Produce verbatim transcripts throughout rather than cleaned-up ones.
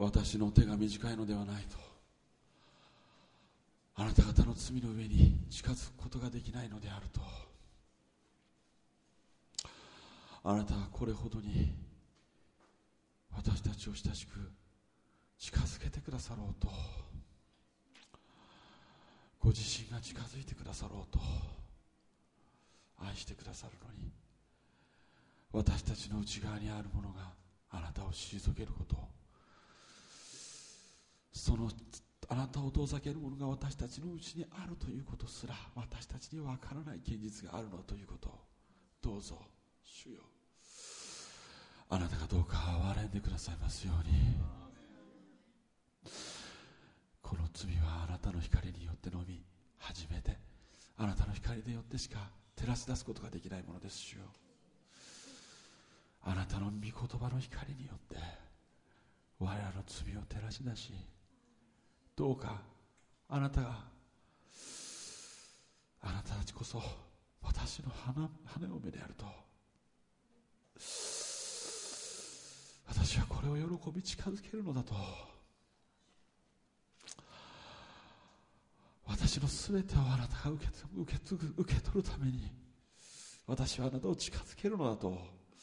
私の手が短いのではないと、あなた方の罪の上に近づくことができないのであると、あなたはこれほどに私たちを親しく近づけてくださろうと、ご自身が近づいてくださろうと愛してくださるのに、私たちの内側にあるものがあなたを退けること、そのあなたを遠ざけるものが私たちのうちにあるということすら私たちには分からない現実があるのということを、どうぞ主よ、あなたがどうか憐れんでくださいますように。この罪はあなたの光によってのみ、初めてあなたの光によってしか照らし出すことができないものです。主よ、あなたの御言葉の光によって我らの罪を照らし出し、どうかあなたがあなたたちこそ私の花羽嫁であると、私はこれを喜び近づけるのだと、私のすべてをあなたが受け、受け継ぐ、受け取るために私はあなたを近づけるのだと、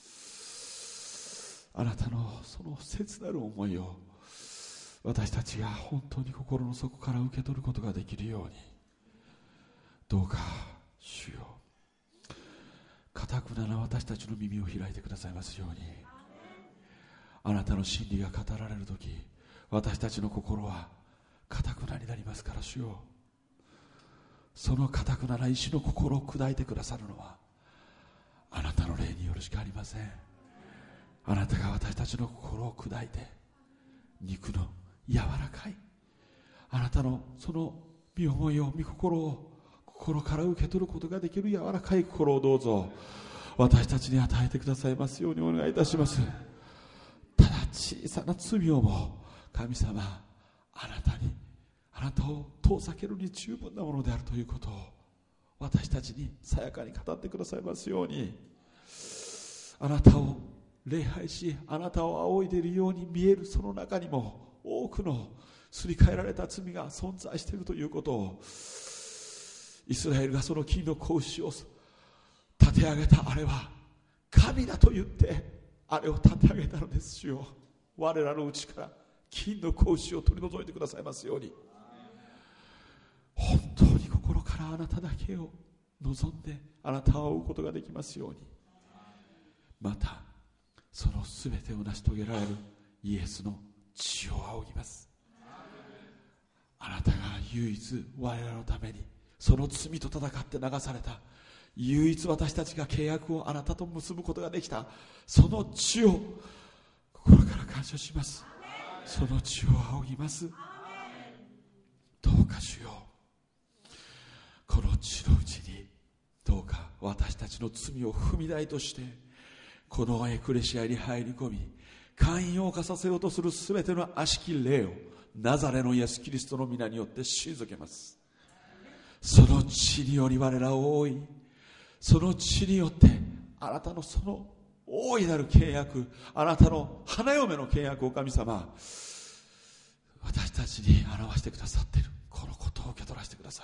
あなたのその切なる思いを私たちが本当に心の底から受け取ることができるように、どうか主よ、固くなな私たちの耳を開いてくださいますように。あなたの真理が語られるとき、私たちの心は固くなになりますから、主よ、その固くなな石の心を砕いてくださるのはあなたの霊によるしかありません。あなたが私たちの心を砕いて、肉の柔らかいあなたのその身思いを、御心を心から受け取ることができる柔らかい心をどうぞ私たちに与えてくださいますようにお願いいたします。ただ小さな罪をも神様、あなたにあなたを遠ざけるに十分なものであるということを私たちにさやかに語ってくださいますように。あなたを礼拝し、あなたを仰いでいるように見えるその中にも多くのすり替えられた罪が存在しているということを、イスラエルがその金の子牛を立て上げたあれは神だと言ってあれを立て上げたのです。主よ、我らのうちから金の子牛を取り除いてくださいますように。本当に心からあなただけを望んであなたを追うことができますように。またそのすべてを成し遂げられるイエスの血を仰ぎます。あなたが唯一我らのためにその罪と戦って流された、唯一私たちが契約をあなたと結ぶことができたその血を心から感謝します。その血を仰ぎます。どうか主よ、この血のうちにどうか私たちの罪を踏み台としてこのエクレシアに入り込み、会員を犯させようとするすべての悪しき霊をナザレのイエスキリストの皆によって退けます。その血により我らを覆い、その血によってあなたのその大いなる契約、あなたの花嫁の契約を神様、私たちに表してくださっているこのことを受け取らせてください。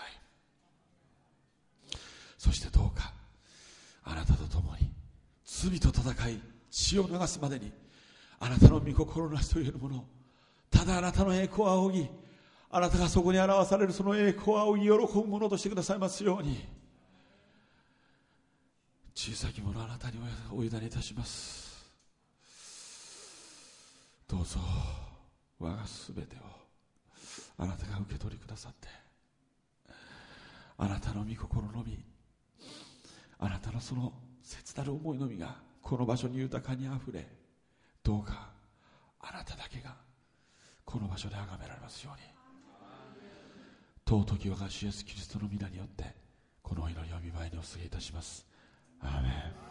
そしてどうかあなたと共に罪と戦い血を流すまでにあなたの御心なしというもの、ただあなたの栄光を仰ぎ、あなたがそこに表されるその栄光を仰ぎ喜ぶものとしてくださいますように。小さきものあなたにお委ねいたします。どうぞ我がすべてをあなたが受け取りくださって、あなたの御心のみ、あなたのその切なる思いのみがこの場所に豊かにあふれ、どうかあなただけがこの場所で崇められますように。尊き我が主イエスキリストの皆によってこの祈りを御前にお告げいたします。アーメン。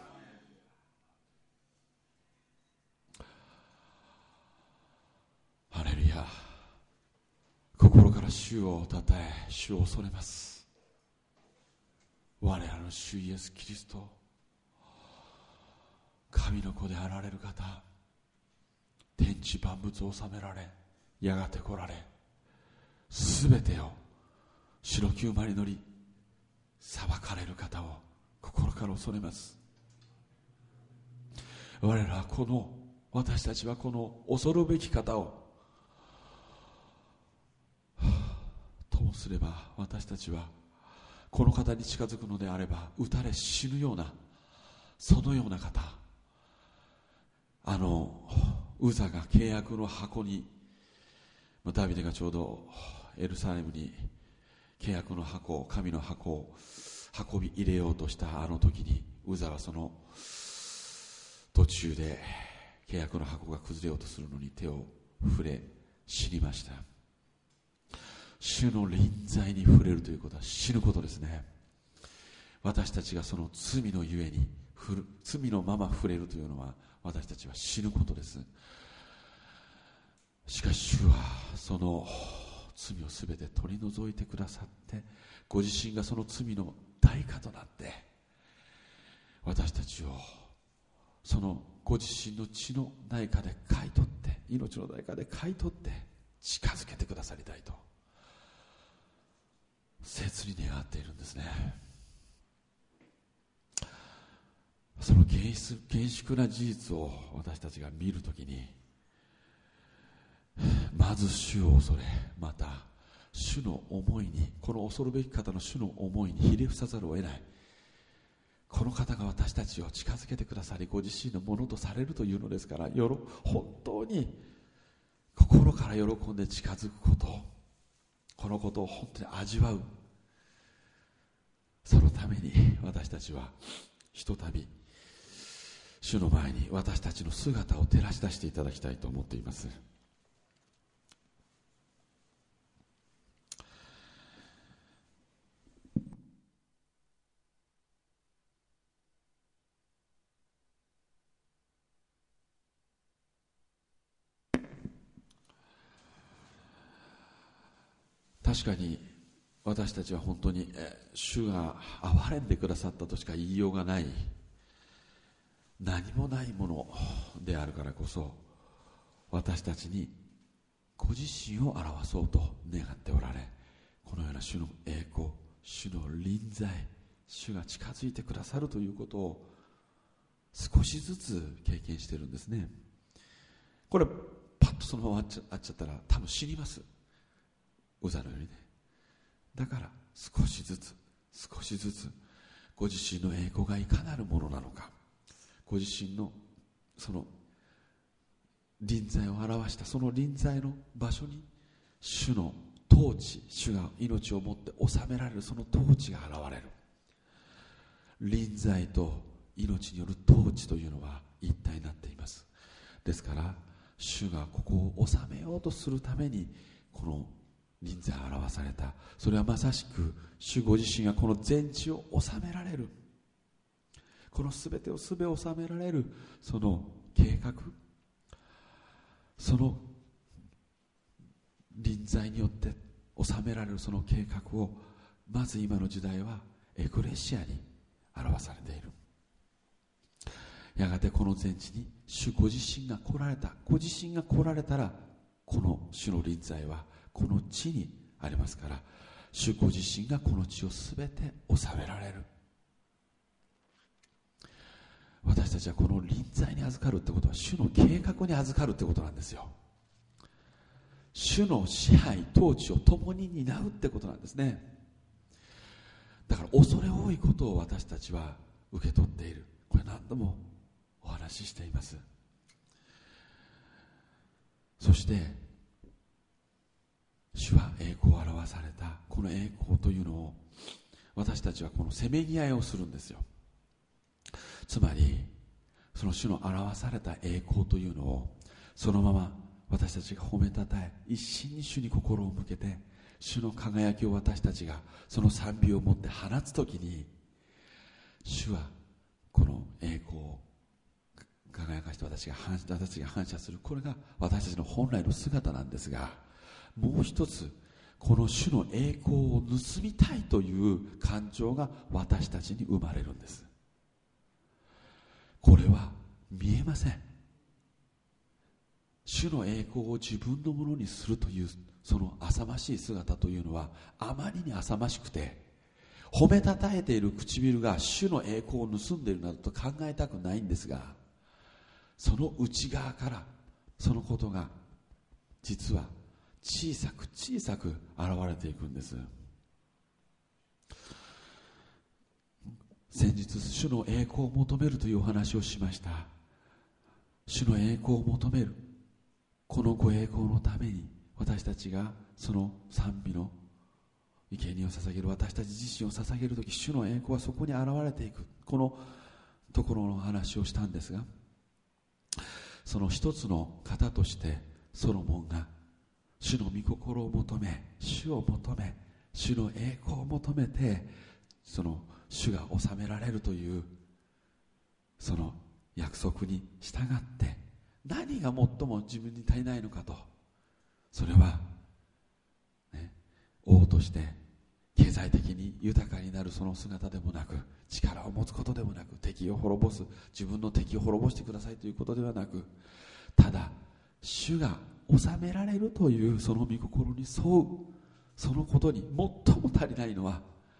ハレルヤ。心から主をたたえ主を恐れます。我らの主イエスキリスト、神の子であられる方、天地万物を治められやがて来られ、すべてを白き馬に乗り裁かれる方を心から恐れます。我らはこの私たちはこの恐るべき方をともすれば、私たちはこの方に近づくのであれば撃たれ死ぬような、そのような方、あのウザが契約の箱に、ダビデがちょうどエルサレムに契約の箱、神の箱を運び入れようとしたあの時に、ウザはその途中で契約の箱が崩れようとするのに手を触れ死にました。主の臨在に触れるということは死ぬことですね。私たちがその罪のゆえに罪のまま触れるというのは、私たちは死ぬことです。しかし主はその罪をすべて取り除いてくださって、ご自身がその罪の代価となって私たちをそのご自身の血の代価で買い取って、命の代価で買い取って近づけてくださりたいと切に願っているんですね。その厳粛な事実を私たちが見るときに、まず主を恐れ、また主の思いに、この恐るべき方の主の思いにひれ伏さざるを得ない。この方が私たちを近づけてくださり、ご自身のものとされるというのですから、よろ本当に心から喜んで近づくこと、このことを本当に味わう、そのために私たちはひとたび主の前に私たちの姿を照らし出していただきたいと思っています。確かに私たちは本当に主が憐れんでくださったとしか言いようがない、何もないものであるからこそ、私たちにご自身を表そうと願っておられ、このような主の栄光、主の臨在、主が近づいてくださるということを少しずつ経験しているんですね。これパッとそのままあっちゃったら多分死にます、ウザのようにね。だから少しずつ少しずつご自身の栄光がいかなるものなのか、ご自身のその臨在を表したその臨在の場所に主の統治、主が命をもって治められるその統治が現れる。臨在と命による統治というのは一体になっています。ですから主がここを治めようとするためにこの臨在を表された。それはまさしく主ご自身がこの全地を治められる、この全てをすべて治められるその計画、その臨在によって治められるその計画を、まず今の時代はエクレシアに表されている。やがてこの全地に主ご自身が来られた、ご自身が来られたら、この主の臨在はこの地にありますから、主ご自身がこの地をすべて治められる。私たちはこの臨在に預かるってことは、主の計画に預かるってことなんですよ。主の支配統治を共に担うってことなんですね。だから恐れ多いことを私たちは受け取っている。これ何度もお話ししています。そして主は栄光を表されたこの栄光というのを、私たちはこのせめぎ合いをするんですよ。つまりその主の表された栄光というのをそのまま私たちが褒めたたえ、一心に主に心を向けて、主の輝きを私たちがその賛美を持って放つときに、主はこの栄光を輝かして私が反私が反射する、これが私たちの本来の姿なんですが、もう一つこの主の栄光を盗みたいという感情が私たちに生まれるんです。これは見えません。 主の栄光を自分のものにするというその浅ましい姿というのはあまりに浅ましくて、褒めたたえている唇が主の栄光を盗んでいるなどと考えたくないんですが、その内側からそのことが実は小さく小さく現れていくんです。先日主の栄光を求めるというお話をしました。主の栄光を求める、このご栄光のために私たちがその賛美の生贄を捧げる、私たち自身を捧げるとき、主の栄光はそこに現れていく、このところの話をしたんですが、その一つの方としてソロモンが主の御心を求め、主を求め、主の栄光を求めて、その主が治められるというその約束に従って、何が最も自分に足りないのかと、それは、ね、王として経済的に豊かになるその姿でもなく、力を持つことでもなく、敵を滅ぼす、自分の敵を滅ぼしてくださいということではなく、ただ主が治められるというその御心に沿う、そのことに最も足りないのは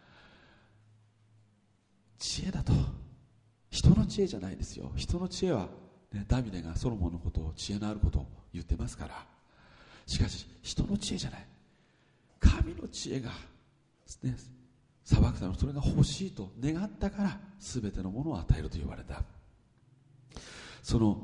知恵だと。人の知恵じゃないですよ。人の知恵は、ね、ダビデがソロモンのことを知恵のあることを言ってますから。しかし人の知恵じゃない、神の知恵が、ね、裁くためのそれが欲しいと願ったから全てのものを与えると言われた。その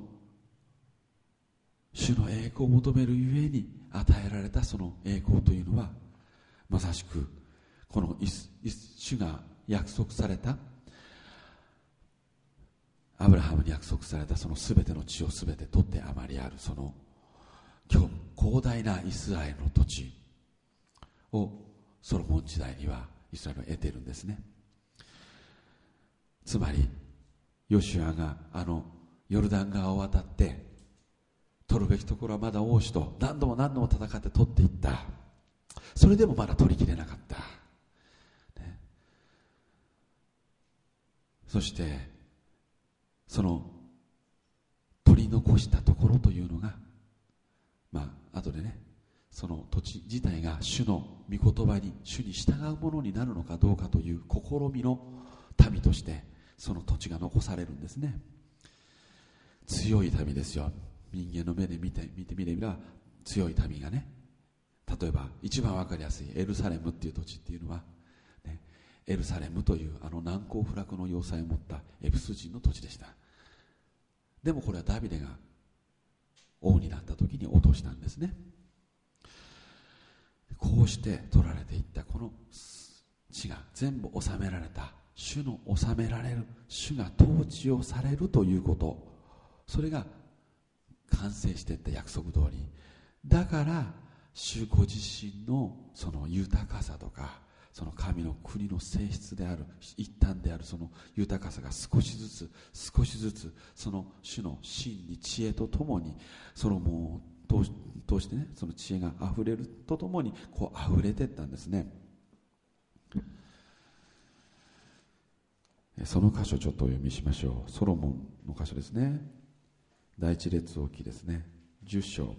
主の栄光を求めるゆえに与えられたその栄光というのは、まさしくこの主が約束された、アブラハムに約束されたその全ての地を全て取って余りあるその今日広大なイスラエルの土地をソロモン時代にはイスラエルは得ているんですね。つまりヨシュアがあのヨルダン川を渡って取るべきところはまだ王子と何度も何度も戦って取っていった。それでもまだ取りきれなかった、ね、そしてその取り残したところというのが、まあ後でね、その土地自体が主の御言葉に主に従うものになるのかどうかという試みの民としてその土地が残されるんですね。強い民ですよ。人間の目で見て見てみれば強い民がね、例えば一番わかりやすいエルサレムっていう土地っていうのは、ね、エルサレムというあの難攻不落の要塞を持ったエブス人の土地でした。でもこれはダビデが王になった時に落としたんですね。こうして取られていったこの地が全部治められた、主の治められる、主が統治をされるということ、それが完成していった約束通りだから、主ご自身のその豊かさとか、その神の国の性質である一端であるその豊かさが少しずつ少しずつその主の真理知恵とともにソロモンを通してね、その知恵があふれるとともにこうあふれていったんですね。その箇所ちょっとお読みしましょう。ソロモンの箇所ですね。第一列王記ですね、じゅっ章。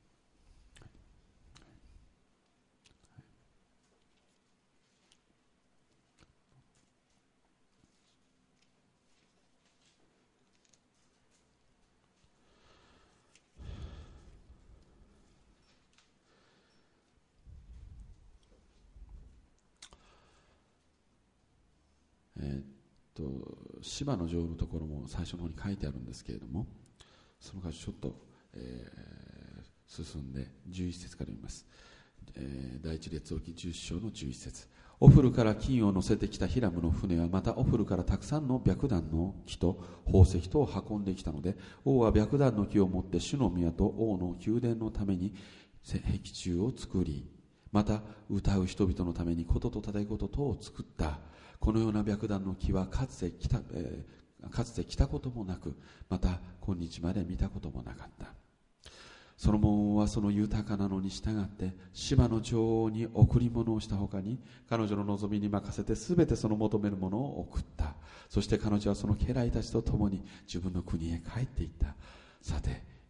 えー、っと芝の城のところも最初の方に書いてあるんですけれども、その箇所ちょっと、えー、進んでじゅういち節から読みます。えー、第一列王記じゅっ章のじゅういち節。オフルから金を乗せてきたヒラムの船はまたオフルからたくさんの白檀の木と宝石とを運んできたので、王は白檀の木を持って主の宮と王の宮殿のために壁柱を作り、また歌う人々のために琴と太鼓と等を作った。このような白檀の木はかつて来た、えー、かつて来たこともなく、また今日まで見たこともなかった。ソロモンはその豊かなのに従って芝の女王に贈り物をしたほかに、彼女の望みに任せてすべてその求めるものを送った。そして彼女はその家来たちと共に自分の国へ帰っていった。さて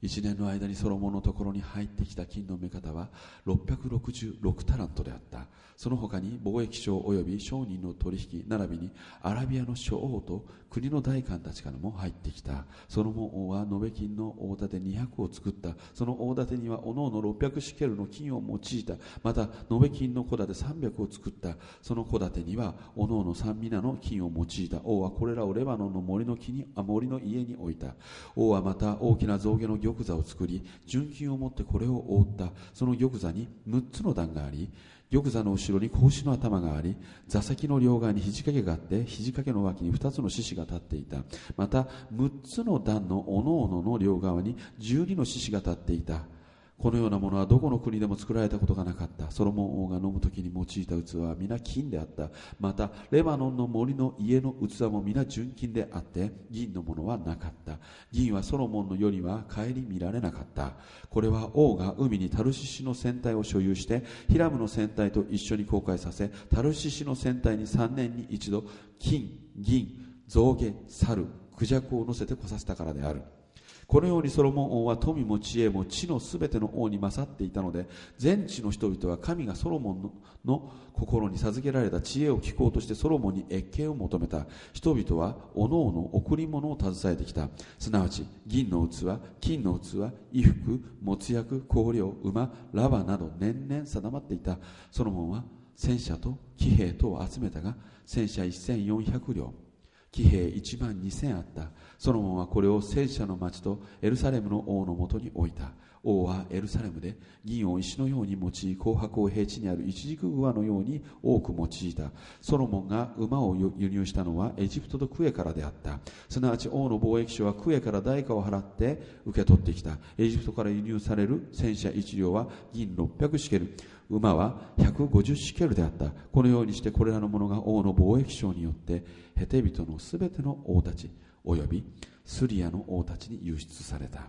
一年の間にソロモンのところに入ってきた金の目方はろっぴゃくろくじゅうろくタラントであった。その他に貿易商及び商人の取引並びにアラビアの諸王と国の大官たちからも入ってきた。ソロモン王は延べ金の大盾にひゃくを作った。その大盾にはおのおのろっぴゃくシケルの金を用いた。また延べ金の小盾さんびゃくを作った。その小盾にはおのおのさんみなの金を用いた。王はこれらをレバノンの森の木にあ森の家に置いた。王はまた大きな象牙の玉座を作り、純金を持ってこれを覆った。その玉座にむっつの段があり、玉座の後ろに子牛の頭があり、座席の両側に肘掛けがあって、肘掛けの脇に二つの獅子が立っていた。またむっつの段のおのおのの両側に十二の獅子が立っていた。このようなものはどこの国でも作られたことがなかった。ソロモン王が飲むときに用いた器は皆金であった。またレバノンの森の家の器も皆純金であって、銀のものはなかった。銀はソロモンの世には顧みられなかった。これは王が海にタルシシの船体を所有して、ヒラムの船体と一緒に航海させ、タルシシの船体に三年に一度金、銀、象牙、猿、クジャクを乗せて来させたからである。このようにソロモン王は富も知恵も地のすべての王に勝っていたので、全地の人々は神がソロモン の, の心に授けられた知恵を聞こうとしてソロモンに謁見を求めた。人々はおのおの贈り物を携えてきた。すなわち銀の器、金の器、衣服、没薬、香料、馬、ラバなど年々定まっていた。ソロモンは戦車と騎兵とを集めたが、戦車せんよんひゃくりょう、騎兵いちまんにせんあった。ソロモンはこれを戦車の町とエルサレムの王のもとに置いた。王はエルサレムで銀を石のように用い、紅白を平地にあるイチジク馬のように多く用いた。ソロモンが馬を輸入したのはエジプトとクエからであった。すなわち王の貿易商はクエから代価を払って受け取ってきた。エジプトから輸入される戦車いち両は銀ろっぴゃくシケル、馬はひゃくごじゅうシケルであった。このようにしてこれらのものが王の貿易商によってヘテ人のすべての王たちおよびスリアの王たちに輸出された。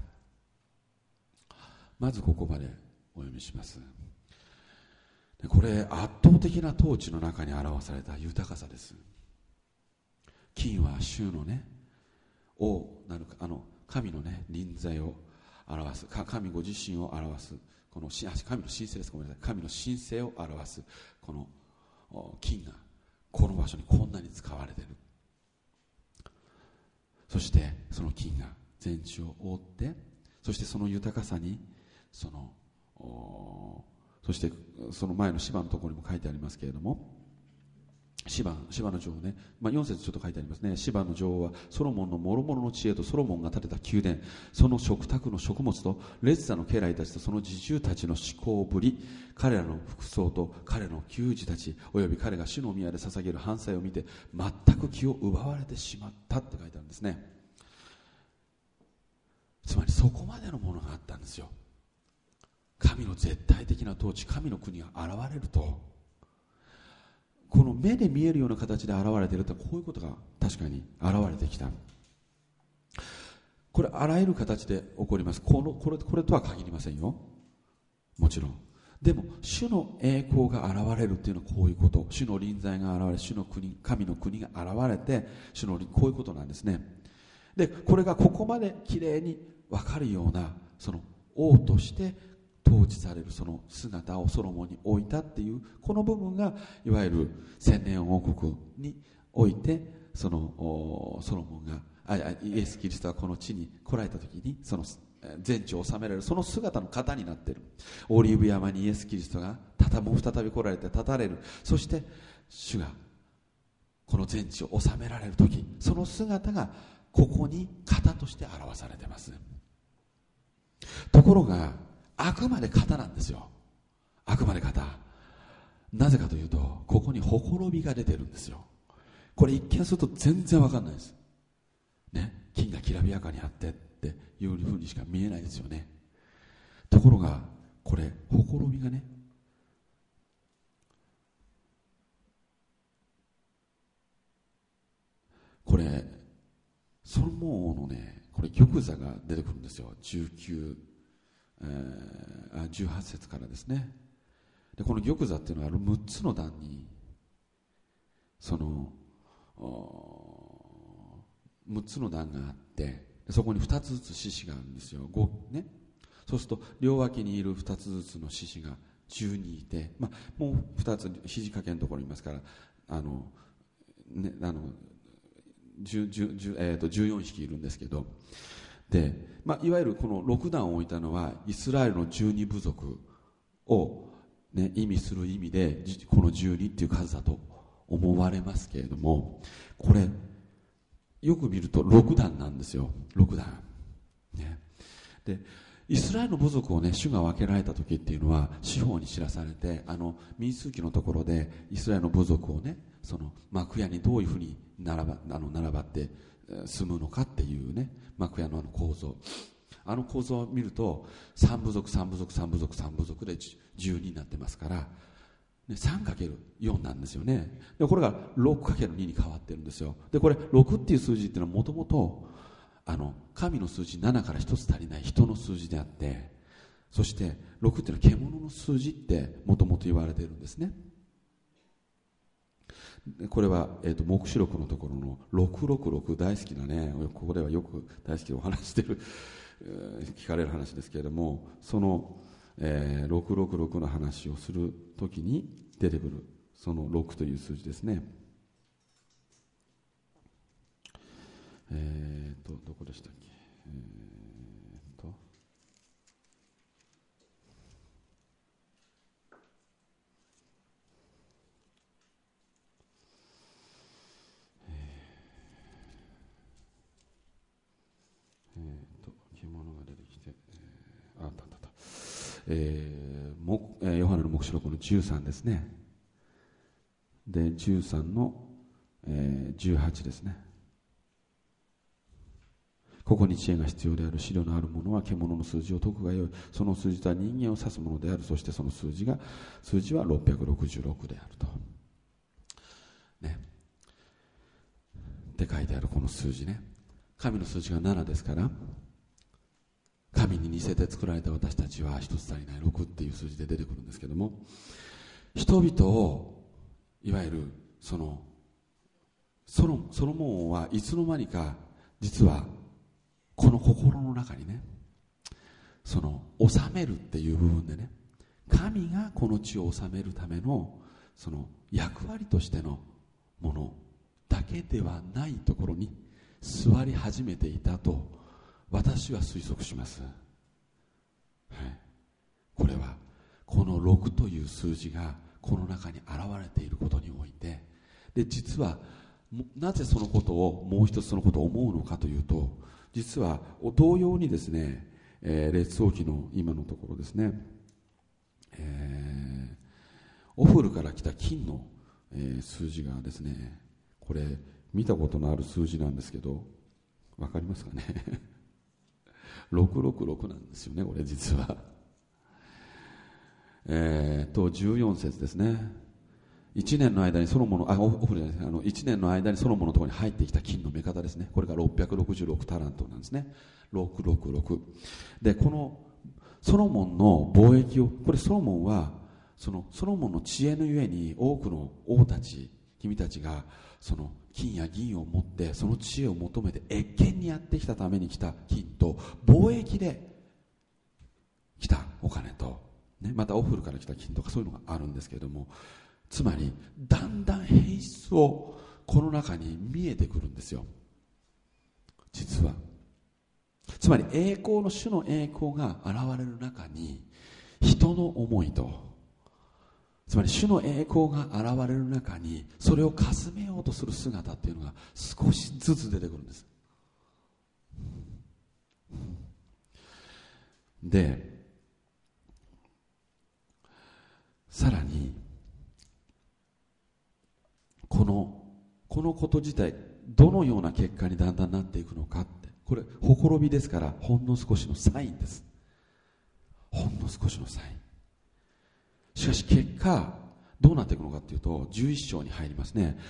まずここまでお読みします。これ圧倒的な統治の中に表された豊かさです。金は主のね、王なるあの神のね臨在を表す、神ご自身を表す、この神の神聖です。ごめんなさい。神の神聖を表すこの金がこの場所にこんなに使われている。そしてその金が全地を覆って、そしてその豊かさにそのそしてその前の芝のところにも書いてありますけれども、芝芝の女王ね、まあ、よん節ちょっと書いてありますね。芝の女王はソロモンの諸々の知恵とソロモンが建てた宮殿、その食卓の食物と列座の家来たちとその侍従たちの思考ぶり、彼らの服装と彼の給仕たちおよび彼が主の宮で捧げる飯菜を見て全く気を奪われてしまったって書いてあるんですね。つまりそこまでのものがあったんですよ。神の絶対的な統治、神の国が現れると、この目で見えるような形で現れていると、こういうことが確かに現れてきた。これあらゆる形で起こります。このこれこれとは限りませんよ、もちろん。でも主の栄光が現れるっていうのはこういうこと、主の臨在が現れ、主の国、神の国が現れて、主のこういうことなんですね。でこれがここまできれいに分かるような、その王として統治されるその姿をソロモンに置いたっていう、この部分がいわゆる千年王国において、そのソロモンがあイエス・キリストがこの地に来られた時にその全地を治められるその姿の型になっている。オリーブ山にイエス・キリストがたたもう再び来られて立たれる。そして主がこの全地を治められる時、その姿がここに型として表されています。ところがあくまで型なんですよ。あくまで型。なぜかというと、ここにほころびが出てるんですよ。これ一見すると全然わかんないです、ね、金がきらびやかにあってっていうふうにしか見えないですよね。ところがこれほころびがね、これソロモン王のね、これ玉座が出てくるんですよ。じゅうきゅう、えー、じゅうはち節からですね。でこの玉座っていうのはむっつの段にそのむっつの段があって、 そこにふたつずつ獅子があるんですよ。ごね、そうすると両脇にいるふたつずつの獅子がじゅうにいて、まあ、もうふたつ肘掛けのところにいますから、あの、ね、あのじゅう、じゅう、じゅう、えーと、じゅうよんひきいるんですけど、で、まあ、いわゆるこのろくだんを置いたのはイスラエルのじゅうにぶぞくを、ね、意味する意味でこのじゅうにっていう数だと思われますけれども、これよく見るとろくだんなんですよ。ろくだん、ね、でイスラエルの部族をね、主が分けられた時っていうのは司法に知らされて、あの民数記のところでイスラエルの部族をね、その幕屋にどういうふうに並ば、あの並ばって住むのかっていうね、幕屋のあの構造、あの構造を見るとさんぶぞくさんぶぞくさんぶぞくさんぶぞくでじゅうにになってますから、ね、さんかけるよん なんですよね。でこれが ろくかけるに に変わってるんですよ。でこれろくっていう数字っていうのはもともとあの神の数字ななからひとつ足りない人の数字であって、そしてろくっていうのは獣の数字ってもともと言われているんですね。これは、えーと、黙示録のところのろくろくろく、大好きなね、ここではよく大好きでお話している、えー、聞かれる話ですけれども、その、えー、ろくろくろくの話をするときに出てくるそのろくという数字ですね。えーとどこでしたっけ、えーとえーと獣が出てきて、えー、あったあったあった、えー、もヨハネの黙示録のじゅうさんですね。でじゅうさんの、えー、じゅうはちですね。ここに知恵が必要である。資料のある者は獣の数字を解くがよい。その数字とは人間を指すものである。そしてその数字が数字はろっぴゃくろくじゅうろくであると、ね、って書いてあるこの数字ね。神の数字がななですから、神に似せて作られた私たちは一つ足りないろくっていう数字で出てくるんですけども、人々をいわゆるそのソロ、ソロモンはいつの間にか実はこの心の中にね、その治めるっていう部分でね、神がこの地を治めるためのその役割としてのものだけではないところに座り始めていたと私は推測します、はい、これはこのろくという数字がこの中に現れていることにおいて、で実はなぜそのことをもう一つそのことを思うのかというと、実は同様にですね、えー、列王記の今のところですね、えー、オフルから来た金の、えー、数字がですね、これ見たことのある数字なんですけど、わかりますかねろくろくろくなんですよね、これ実はえーとじゅうよん節ですね。いちねんの間にソロモンのあオフルじゃないですね、あのいちねんの間にソロモンのところに入ってきた金の目方ですね。これがろっぴゃくろくじゅうろくタラントなんですね。ろくろくろくで、このソロモンの貿易を、これソロモンはそのソロモンの知恵のゆえに多くの王たち君たちがその金や銀を持ってその知恵を求めて謁見にやってきたために来た金と、貿易で来たお金と、ね、またオフルから来た金とかそういうのがあるんですけれども、つまりだんだん変質をこの中に見えてくるんですよ、実は。つまり栄光の主の栄光が現れる中に人の思いと、つまり主の栄光が現れる中にそれをかすめようとする姿っていうのが少しずつ出てくるんです。でさらにこのこのこと自体どのような結果にだんだんなっていくのかって、これほころびですから、ほんの少しのサインです。ほんの少しのサイン。しかし結果どうなっていくのかというと、じゅういっ章に入りますね。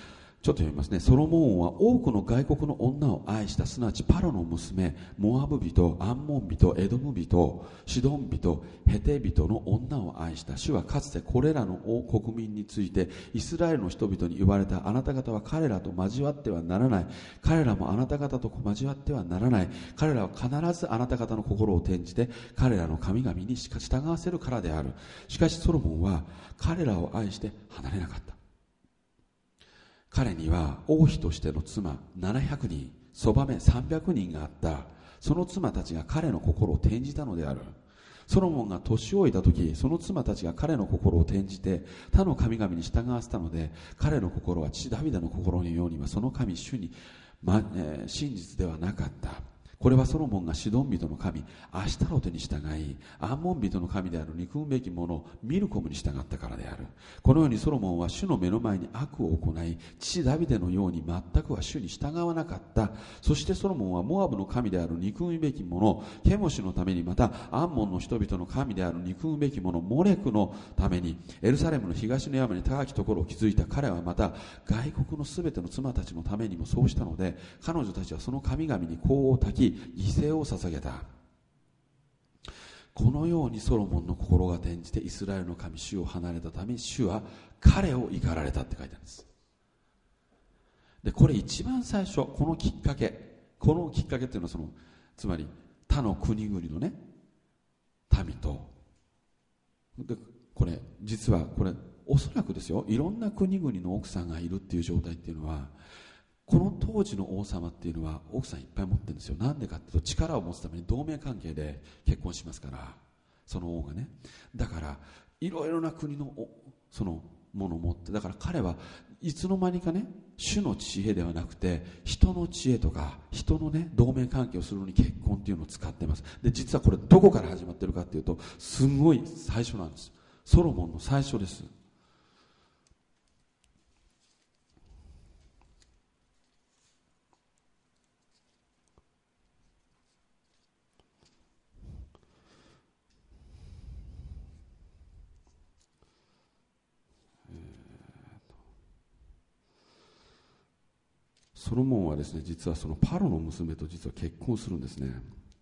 ちょっと読みますね。ソロモンは多くの外国の女を愛した、すなわちパロの娘、モアブ人、アンモン人、エドム人、シドン人、ヘテ人の女を愛した。主はかつてこれらの王国民についてイスラエルの人々に言われた。あなた方は彼らと交わってはならない。彼らもあなた方と交わってはならない。彼らは必ずあなた方の心を転じて彼らの神々にしか従わせるからである。しかしソロモンは彼らを愛して離れなかった。彼には王妃としての妻ななひゃくにん、そばめさんびゃくにんがあった。その妻たちが彼の心を転じたのである。ソロモンが年老いた時、その妻たちが彼の心を転じて他の神々に従わせたので、彼の心は父ダビデの心のようにはその神主に、まえー、真実ではなかった。これはソロモンがシドン人の神アシタロテに従い、アンモン人の神である憎むべきものミルコムに従ったからである。このようにソロモンは主の目の前に悪を行い、父ダビデのように全くは主に従わなかった。そしてソロモンはモアブの神である憎むべきものケモシのために、またアンモンの人々の神である憎むべきものモレクのためにエルサレムの東の山に高きところを築いた。彼はまた外国のすべての妻たちのためにもそうしたので、彼女たちはその神々に香を焚き犠牲を捧げた。このようにソロモンの心が転じてイスラエルの神主を離れたため、主は彼を怒られたって書いてあるんです。でこれ一番最初、このきっかけこのきっかけっていうのはそのつまり他の国々のね民と、でこれ実はこれおそらくですよ、いろんな国々の奥さんがいるっていう状態っていうのは、この当時の王様っていうのは奥さんいっぱい持ってるんですよ。なんでかっていうと、力を持つために同盟関係で結婚しますから、その王がね。だからいろいろな国のそのものを持って、だから彼はいつの間にかね、主の知恵ではなくて人の知恵とか人のね同盟関係をするのに結婚っていうのを使っています。で実はこれどこから始まってるかっていうと、すごい最初なんです。ソロモンの最初です。ソロモンはですね、実はそのパロの娘と実は結婚するんですね。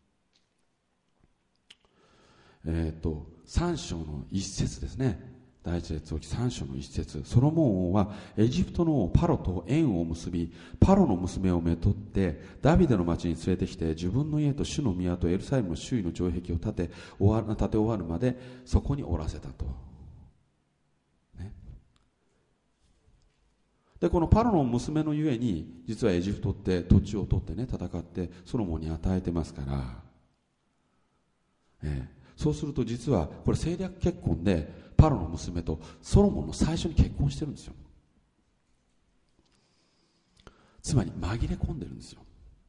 えっとさん章の一節ですね。第一列王記さん章の一節。ソロモン王はエジプトの王パロと縁を結び、パロの娘をめとってダビデの町に連れてきて、自分の家と主の宮とエルサレムの周囲の城壁を建て終わ建て終わるまでそこにおらせたと。でこのパロの娘のゆえに、実はエジプトって土地を取ってね戦ってソロモンに与えてますから、ええ、そうすると実はこれ政略結婚でパロの娘とソロモンの最初に結婚してるんですよ。つまり紛れ込んでるんですよ、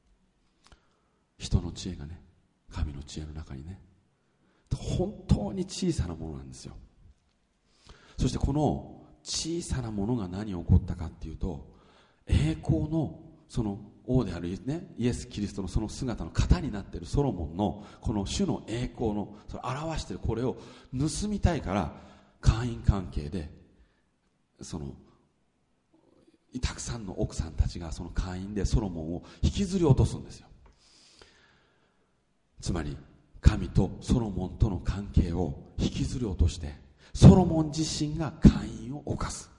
人の知恵がね、神の知恵の中にね。本当に小さなものなんですよ。そしてこの小さなものが何が起こったかっていうと、栄光のその王である、ね、イエス・キリストのその姿の型になっているソロモンのこの主の栄光のそれ表しているこれを盗みたいから、会員関係でそのたくさんの奥さんたちがその会員でソロモンを引きずり落とすんですよ。つまり神とソロモンとの関係を引きずり落として、ソロモン自身が会員を犯す、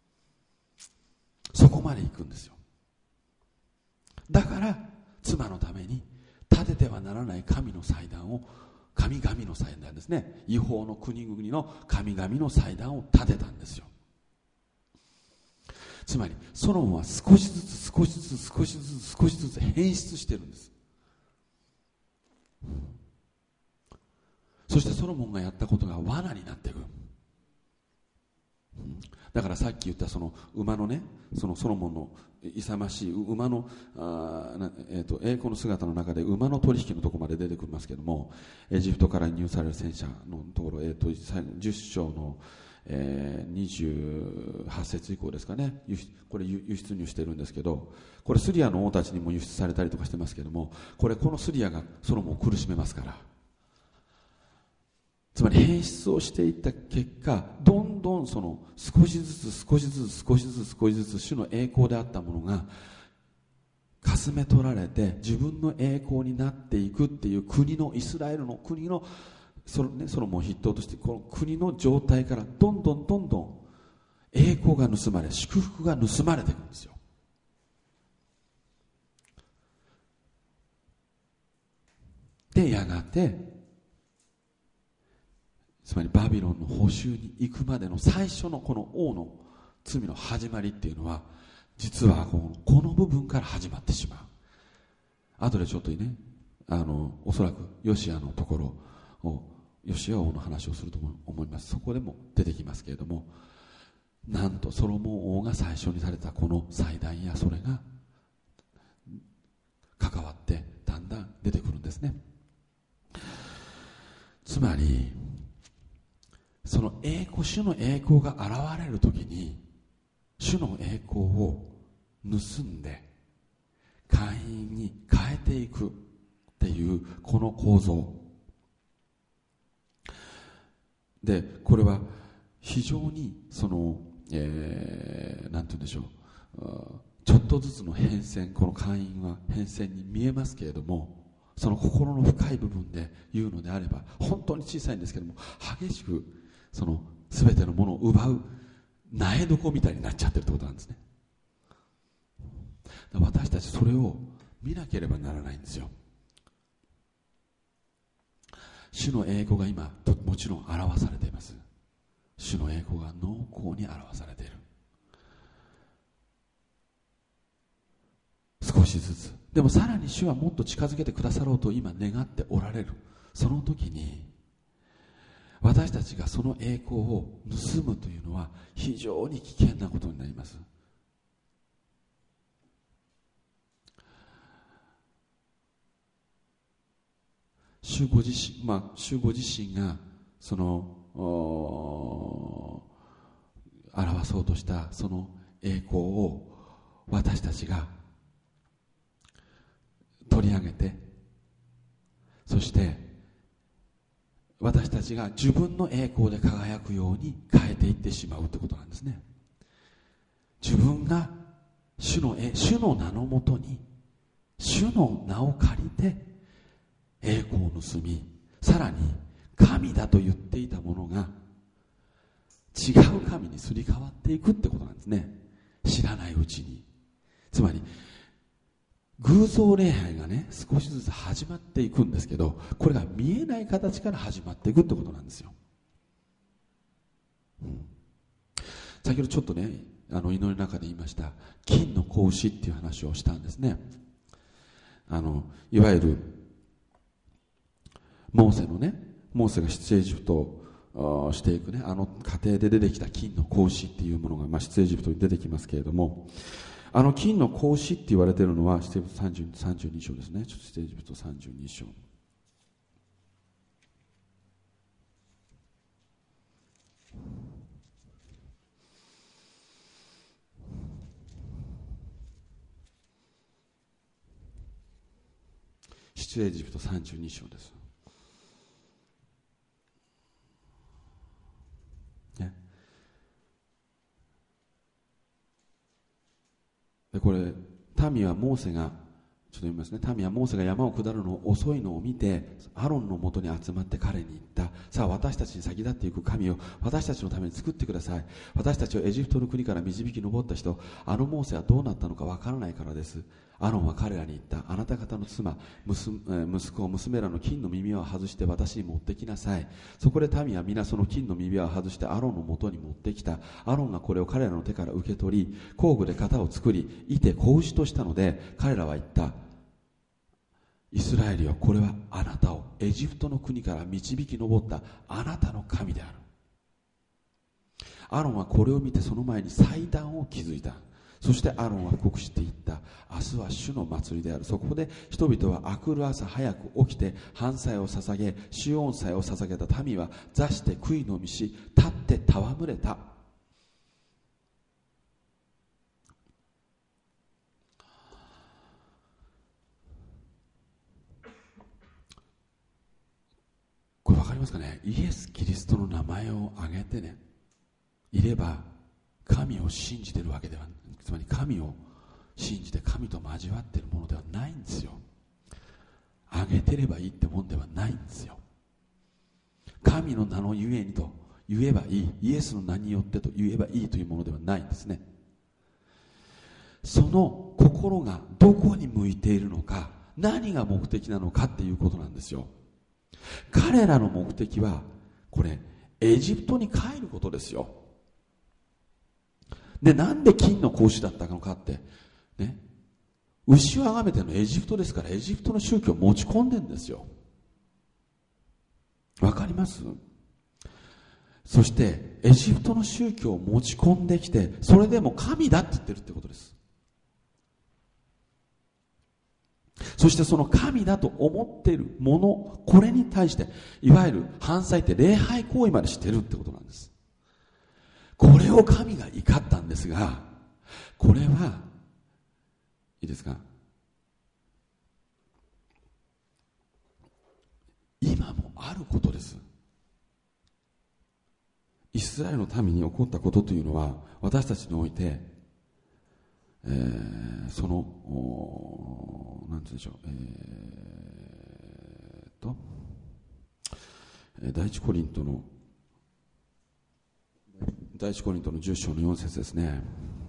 そこまで行くんですよ。だから妻のために立ててはならない神の祭壇を、神々の祭壇ですね、違法の国々の神々の祭壇を立てたんですよ。つまりソロモンは少しずつ少しずつ少しずつ少しずつ変質してるんです。そしてソロモンがやったことが罠になっていく。だからさっき言ったその馬のね、そのソロモンの勇ましい馬のあ、えー、と栄光の姿の中で馬の取引のところまで出てきますけども、エジプトから輸入される戦車のところ、えー、とじゅっ章の、えー、にじゅうはち節以降ですかね、これ輸出入してるんですけど、これスリアの王たちにも輸出されたりとかしてますけども、これこのスリアがソロモンを苦しめますから。 つまり変質をしていった結果、どんどんその少しずつ少しずつ少しずつ少しずつ主の栄光であったものがかすめ取られて自分の栄光になっていくっていう国のイスラエルの国のその、ね、ソロモンを筆頭としてこの国の状態からどんどんどんどん栄光が盗まれ、祝福が盗まれていくんですよ。でやがて、つまりバビロンの捕囚に行くまでの最初のこの王の罪の始まりっていうのは、実はこの、この部分から始まってしまう。後でちょっとね、あのおそらくヨシアのところをヨシア王の話をすると思います。そこでも出てきますけれども、なんとソロモン王が最初にされたこの祭壇やそれが関わってだんだん出てくるんですね。つまりその栄光、主の栄光が現れるときに主の栄光を盗んで会員に変えていくっていうこの構造で、これは非常にその、えー、なんて言うんでしょう、ちょっとずつの変遷、この会員は変遷に見えますけれども、その心の深い部分で言うのであれば本当に小さいんですけども、激しくその全てのものを奪う苗床みたいになっちゃってるってことなんですね。私たちそれを見なければならないんですよ。主の栄光が今もちろん表されています。主の栄光が濃厚に表されている。少しずつでもさらに主はもっと近づけてくださろうと今願っておられる。その時に私たちがその栄光を盗むというのは非常に危険なことになります。主ご自身、まあ、主ご自身がその表そうとしたその栄光を私たちが取り上げて、そして私たちが自分の栄光で輝くように変えていってしまうということなんですね。自分が主の、主の名のもとに主の名を借りて栄光を盗み、さらに神だと言っていたものが違う神にすり替わっていくってことなんですね。知らないうちに。つまり偶像礼拝がね、少しずつ始まっていくんですけど、これが見えない形から始まっていくってことなんですよ。うん、先ほどちょっとね、あの祈りの中で言いました金の子牛っていう話をしたんですね。あのいわゆるモーセのね、モーセが出エジプトをしていくね、あの過程で出てきた金の子牛っていうものが、まあ、出エジプトに出てきますけれども、あの金の子牛って言われているのは出エジプトさんじゅうに章ですね。ちょっと出エジプトさんじゅうに章、出エジプトさんじゅうに章です、ね、でこれ民はモーセがちょっと読みますね。民はモーセが山を下るのを遅いのを見てアロンのもとに集まって彼に言った。さあ私たちに先立っていく神を私たちのために作ってください。私たちをエジプトの国から導き上った人、あのモーセはどうなったのかわからないからです。アロンは彼らに言った。あなた方の妻、息子、娘らの金の耳輪を外して私に持ってきなさい。そこで民は皆その金の耳輪を外してアロンのもとに持ってきた。アロンがこれを彼らの手から受け取り、工具で型を作り、いて子牛としたので、彼らは言った。イスラエルよ、これはあなたをエジプトの国から導き上ったあなたの神である。アロンはこれを見てその前に祭壇を築いた。そしてアロンは布告していった。明日は主の祭りである。そこで人々は明くる朝早く起きて燔祭を捧げ、主恩祭を捧げた民は座して悔いのみし、立って戯れた。これ分かりますますかね、イエス・キリストの名前を挙げてねいれば神を信じているわけではない、つまり神を信じて神と交わっているものではないんですよ。挙げてればいいってもんではないんですよ。神の名のゆえにと言えばいい、イエスの名によってと言えばいいというものではないんですね。その心がどこに向いているのか、何が目的なのかっていうことなんですよ。彼らの目的はこれエジプトに帰ることですよ。で、なんで金の格子だったのかってね、牛をあがめてのエジプトですから、エジプトの宗教を持ち込んでるんですよ。わかります？そしてエジプトの宗教を持ち込んできて、それでも神だって言ってるってことです。そしてその神だと思っているもの、これに対していわゆる犯罪って礼拝行為までしてるってことなんです。これを神が怒ったんですが、これはいいですか、今もあることです。イスラエルの民に起こったことというのは、私たちにおいて、えー、そのなんて言うんでしょう、えー、と第一コリントの第一コリントのじゅっ章のよん節ですね。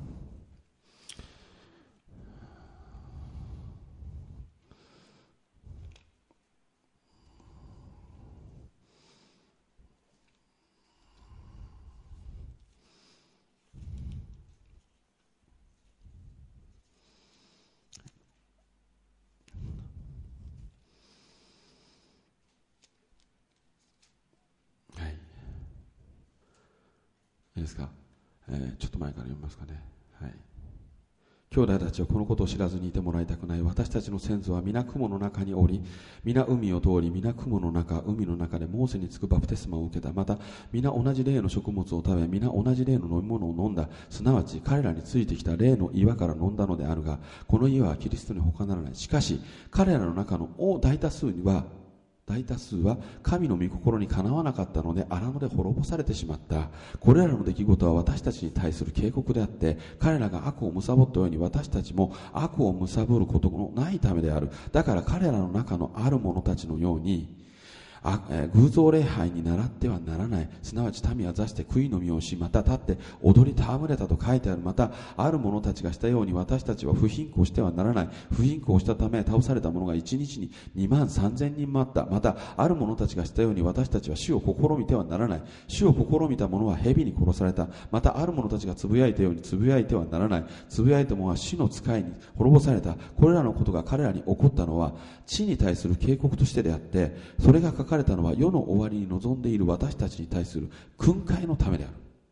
いいですか、えー、ちょっと前から読みますかね。はい。兄弟たちはこのことを知らずにいてもらいたくない。私たちの先祖は皆雲の中におり、皆海を通り、皆雲の中、海の中でモーセにつくバプテスマを受けた。また皆同じ霊の食物を食べ、皆同じ霊の飲み物を飲んだ。すなわち彼らについてきた霊の岩から飲んだのであるが、この岩はキリストに他ならない。しかし彼らの中の大多数には大多数は神の御心にかなわなかったので荒野で滅ぼされてしまった。これらの出来事は私たちに対する警告であって、彼らが悪を貪ったように私たちも悪を貪ることのないためである。だから彼らの中のある者たちのようにあえ偶像礼拝に倣ってはならない。すなわち民は座して食い飲みをし、また立って踊り戯れたと書いてある。またある者たちがしたように私たちは不貧困してはならない。不貧困したため倒された者が一日ににまんさんぜんにんもあった。またある者たちがしたように私たちは主を試みてはならない。主を試みた者は蛇に殺された。またある者たちがつぶやいたようにつぶやいてはならない。つぶやいた者は死の使いに滅ぼされた。これらのことが彼らに起こったのは地に対する警告としてであって、それが書かれたのは世の終わりに望んでいる私たちに対する訓戒のためである。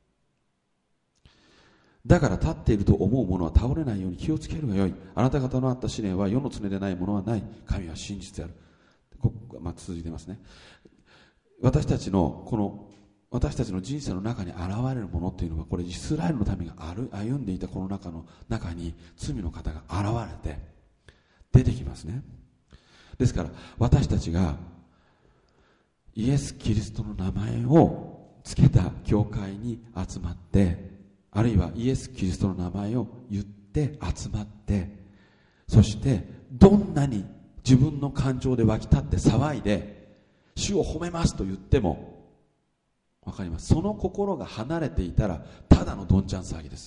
だから立っていると思う者は倒れないように気をつけるがよい。あなた方のあった試練は世の常でないものはない。神は真実である。ここ、まあ、続いてますね。私たちのこの私たちの人生の中に現れるものというのは、これイスラエルの民が歩んでいたこの中の中に罪の方が現れて出てきますね。ですから私たちがイエス・キリストの名前をつけた教会に集まって、あるいはイエス・キリストの名前を言って集まって、そしてどんなに自分の感情で湧き立って騒いで主を褒めますと言っても、わかります、その心が離れていたらただのどんちゃん騒ぎです。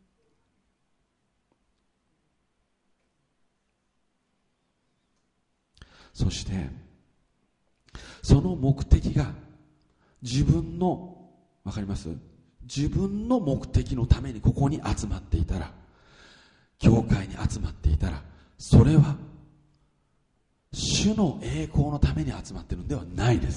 そしてその目的が自分の、わかります？自分の目的のためにここに集まっていたら、教会に集まっていたら、それは主の栄光のために集まっているのではないです。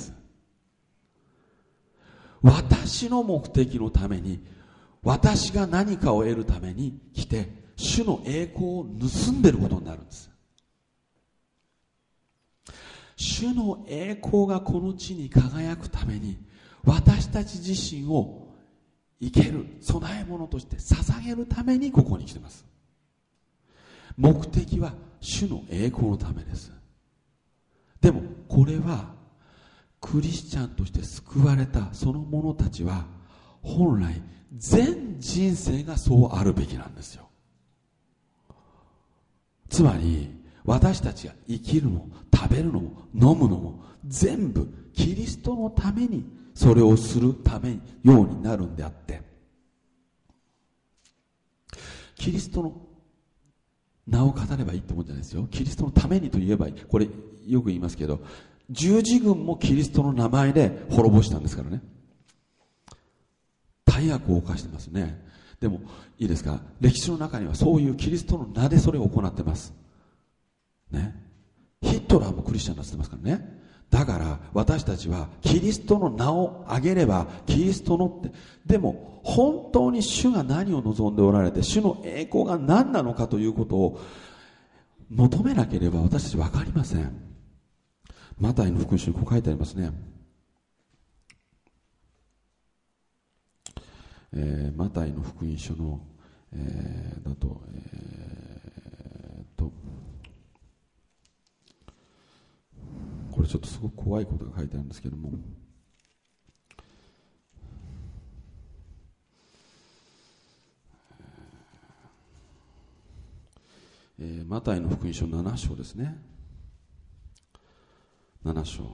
私の目的のために、私が何かを得るために来て、主の栄光を盗んでいることになるんです。主の栄光がこの地に輝くために、私たち自身を生ける供え物として捧げるためにここに来ています。目的は主の栄光のためです。でもこれはクリスチャンとして救われたその者たちは本来全人生がそうあるべきなんですよ。つまり私たちが生きるのも食べるのも飲むのも全部キリストのためにそれをするためようになるんであって、キリストの名を語ればいいってもんじゃないですよ。キリストのためにと言えばいい。これよく言いますけど、十字軍もキリストの名前で滅ぼしたんですからね。大悪を犯してますね。でもいいですか、歴史の中にはそういうキリストの名でそれを行ってますね。ヒットラーもクリスチャンになってますからね。だから私たちはキリストの名を挙げればキリストのって、でも本当に主が何を望んでおられて、主の栄光が何なのかということを求めなければ私たち分かりません。マタイの福音書にこう書いてありますね。えー、マタイの福音書の、えー、だと、えー、とこれちょっとすごく怖いことが書いてあるんですけども、えー、マタイの福音書なな章ですね。なな章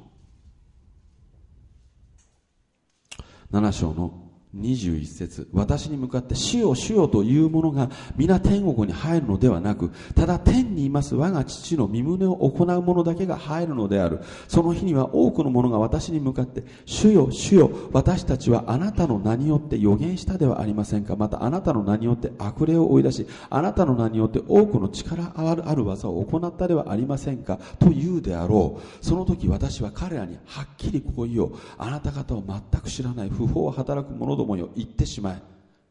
なな章のにじゅういち節、私に向かって主よ主よという者が皆天国に入るのではなく、ただ天にいます我が父の御胸を行う者だけが入るのである。その日には多くの者が私に向かって主よ主よ、私たちはあなたの名によって預言したではありませんか。またあなたの名によって悪霊を追い出し、あなたの名によって多くの力あるある技を行ったではありませんかと言うであろう。その時私は彼らにはっきりこう言おう。あなた方を全く知らない不法を働く者どもよ、言ってしまえ。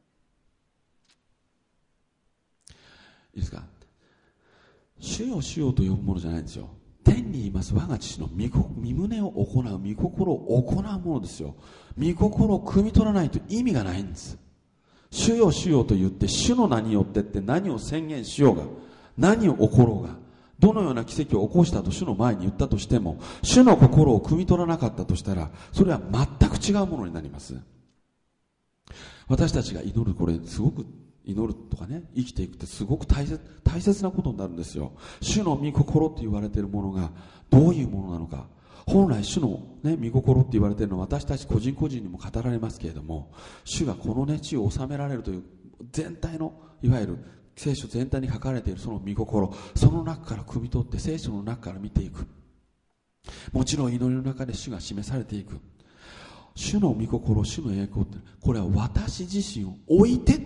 いいですか、主よ主よと呼ぶものじゃないんですよ。天にいます我が父の御胸を行う、御心を行うものですよ。御心を汲み取らないと意味がないんです。主よ主よと言って主の名によってって何を宣言しようが、何を起ころうが、どのような奇跡を起こしたと主の前に言ったとしても、主の心を汲み取らなかったとしたら、それは全く違うものになります。私たちが祈る、これすごく祈るとかね、生きていくってすごく大切、大切なことになるんですよ。主の御心って言われているものがどういうものなのか。本来主の、ね、御心って言われているのは私たち個人個人にも語られますけれども、主がこの、ね、地を治められるという全体の、いわゆる聖書全体に書かれているその御心、その中から汲み取って聖書の中から見ていく。もちろん祈りの中で主が示されていく。主の御心、主の栄光って、これは私自身を置いて、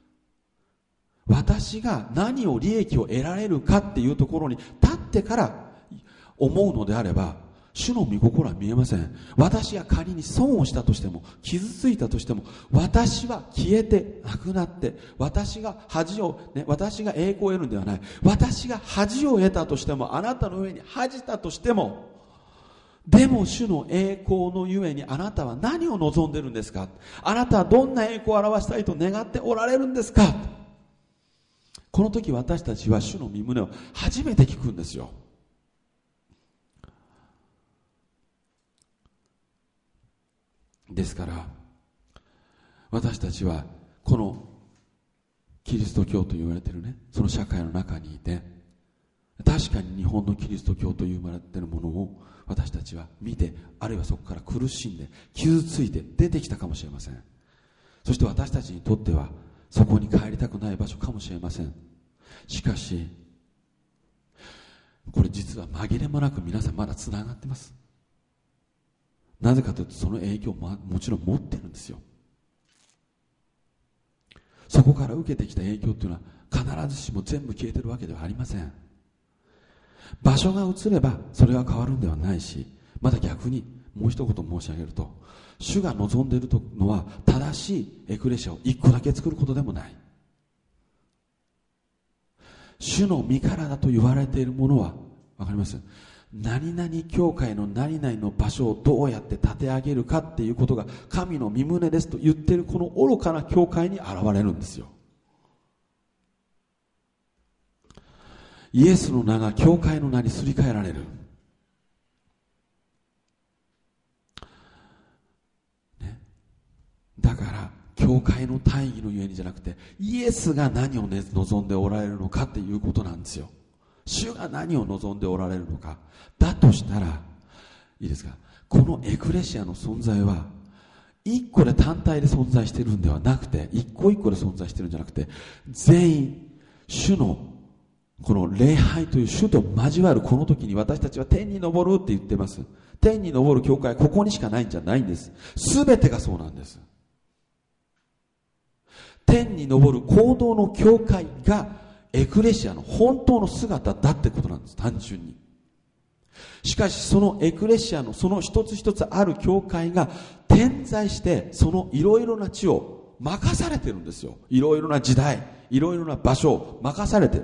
私が何を利益を得られるかっていうところに立ってから思うのであれば、主の御心は見えません。私が仮に損をしたとしても、傷ついたとしても、私は消えてなくなって、私が恥を、ね、私が栄光を得るんではない。私が恥を得たとしても、あなたの上に恥じたとしても、でも主の栄光のゆえにあなたは何を望んでいるんですか。あなたはどんな栄光を表したいと願っておられるんですか。この時私たちは主の御胸を初めて聞くんですよ。ですから私たちはこのキリスト教と言われているね、その社会の中にいて、確かに日本のキリスト教と言われているものを私たちは見て、あるいはそこから苦しんで傷ついて出てきたかもしれません。そして私たちにとってはそこに帰りたくない場所かもしれません。しかしこれ実は紛れもなく皆さんまだつながってます。なぜかというとその影響ももちろん持ってるんですよ。そこから受けてきた影響というのは必ずしも全部消えてるわけではありません。場所が移ればそれは変わるんではないし、また逆にもう一言申し上げると、主が望んでいるのは正しいエクレシアを一個だけ作ることでもない。主の身からだと言われているものはわかります。何々教会の何々の場所をどうやって立て上げるかっていうことが神の御胸ですと言っているこの愚かな教会に現れるんですよ。イエスの名が教会の名にすり替えられる。 教会の大義のゆえにじゃなくて、イエスが何を、ね、望んでおられるのかっていうことなんですよ。主が何を望んでおられるのか。だとしたらいいですか、このエクレシアの存在は一個で単体で存在しているんではなくて、一個一個で存在しているんじゃなくて、全員主のこの礼拝という主と交わるこの時に、私たちは天に昇るって言ってます。天に昇る教会はここにしかないんじゃないんです。すべてがそうなんです。天に昇る行動の教会がエクレシアの本当の姿だってことなんです、単純に。しかしそのエクレシアのその一つ一つある教会が点在して、そのいろいろな地を任されてるんですよ。いろいろな時代、いろいろな場所を任されてる。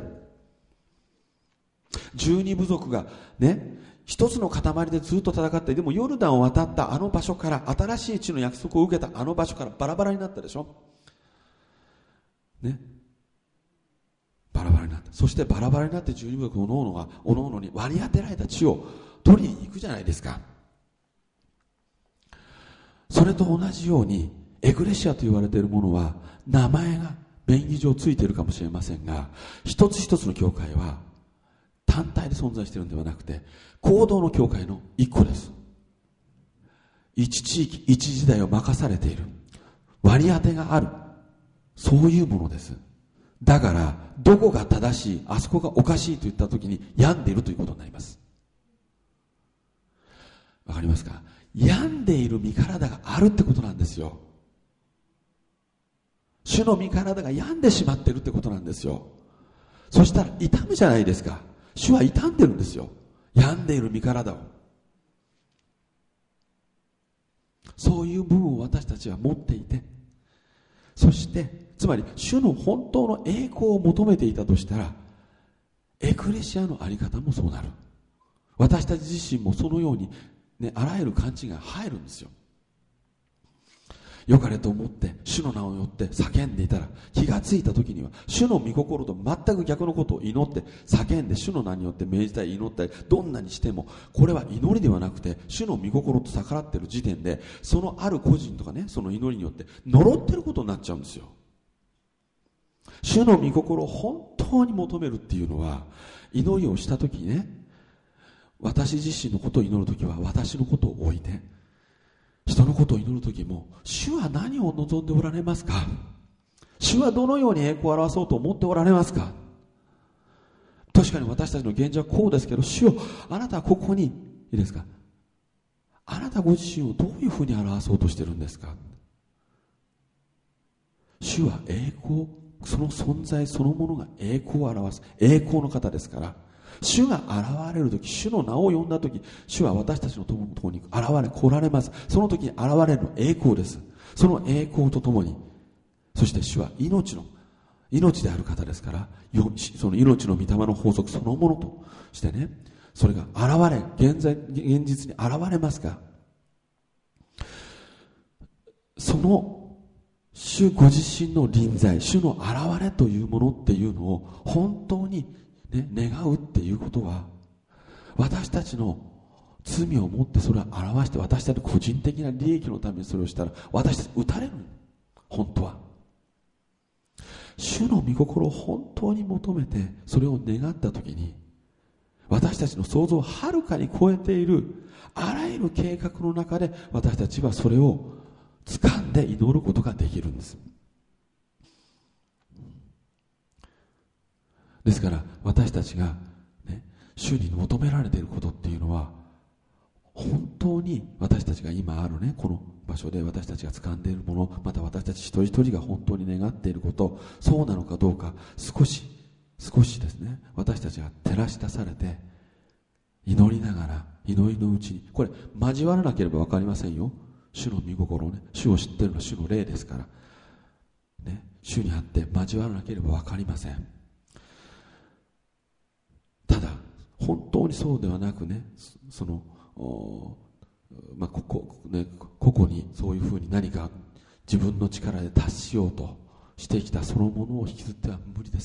十二部族がね、一つの塊でずっと戦って、でもヨルダンを渡ったあの場所から、新しい地の約束を受けたあの場所からバラバラになったでしょね、バラバラになった。そしてバラバラになって十二部族おのおのがおのおのに割り当てられた地を取りに行くじゃないですか。それと同じようにエクレシアと言われているものは名前が便宜上ついているかもしれませんが、一つ一つの教会は単体で存在しているのではなくて、行動の教会の一個です。一地域一時代を任されている、割り当てがある、そういうものです。だからどこが正しい、あそこがおかしいといったときに病んでいるということになります。わかりますか？病んでいる身体があるってことなんですよ。主の身体が病んでしまっているってことなんですよ。そしたら痛むじゃないですか。主は傷んでるんですよ、病んでいる身体を。そういう部分を私たちは持っていて、そしてつまり主の本当の栄光を求めていたとしたら、エクレシアのあり方もそうなる。私たち自身もそのように、ね、あらゆる勘違いが入るんですよ。よかれと思って主の名をよって叫んでいたら、気がついた時には主の御心と全く逆のことを祈って叫んで、主の名によって命じたり祈ったりどんなにしても、これは祈りではなくて主の御心と逆らっている時点で、そのある個人とかね、その祈りによって呪ってることになっちゃうんですよ。主の御心を本当に求めるっていうのは、祈りをした時にね、私自身のことを祈る時は私のことを置いて、人のことを祈る時も、主は何を望んでおられますか、主はどのように栄光を表そうと思っておられますか。確かに私たちの現状はこうですけど、主よ、あなたはここにいいですか、あなたご自身をどういうふうに表そうとしているんですか。主は栄光、その存在そのものが栄光を表す栄光の方ですから、主が現れるとき、主の名を呼んだとき、主は私たちのところに現れ来られます。その時に現れるの栄光です。その栄光とともに、そして主は命の命である方ですから、その命の御霊の法則そのものとしてね、それが現れ、現在現実に現れますが、その主ご自身の臨在、主の現れというものっていうのを本当にね、願うっていうことは、私たちの罪を持ってそれを表して、私たちの個人的な利益のためにそれをしたら、私たち打たれる。本当は主の御心を本当に求めてそれを願ったときに、私たちの想像をはるかに超えているあらゆる計画の中で、私たちはそれを掴んで祈ることができるんです。ですから私たちが、ね、主に求められていることっていうのは、本当に私たちが今あるね、この場所で私たちが掴んでいるもの、また私たち一人一人が本当に願っていること、そうなのかどうか、少し少しですね、私たちが照らし出されて、祈りながら、祈りのうちに、これ交わらなければ分かりませんよ。主の御心をね、主を知っているのは主の霊ですから、ね、主にあって交わらなければ分かりません。ただ本当にそうではなくね、そのまあ、ここね、個々にそういうふうに何か自分の力で達しようとしてきたそのものを引きずっては無理です。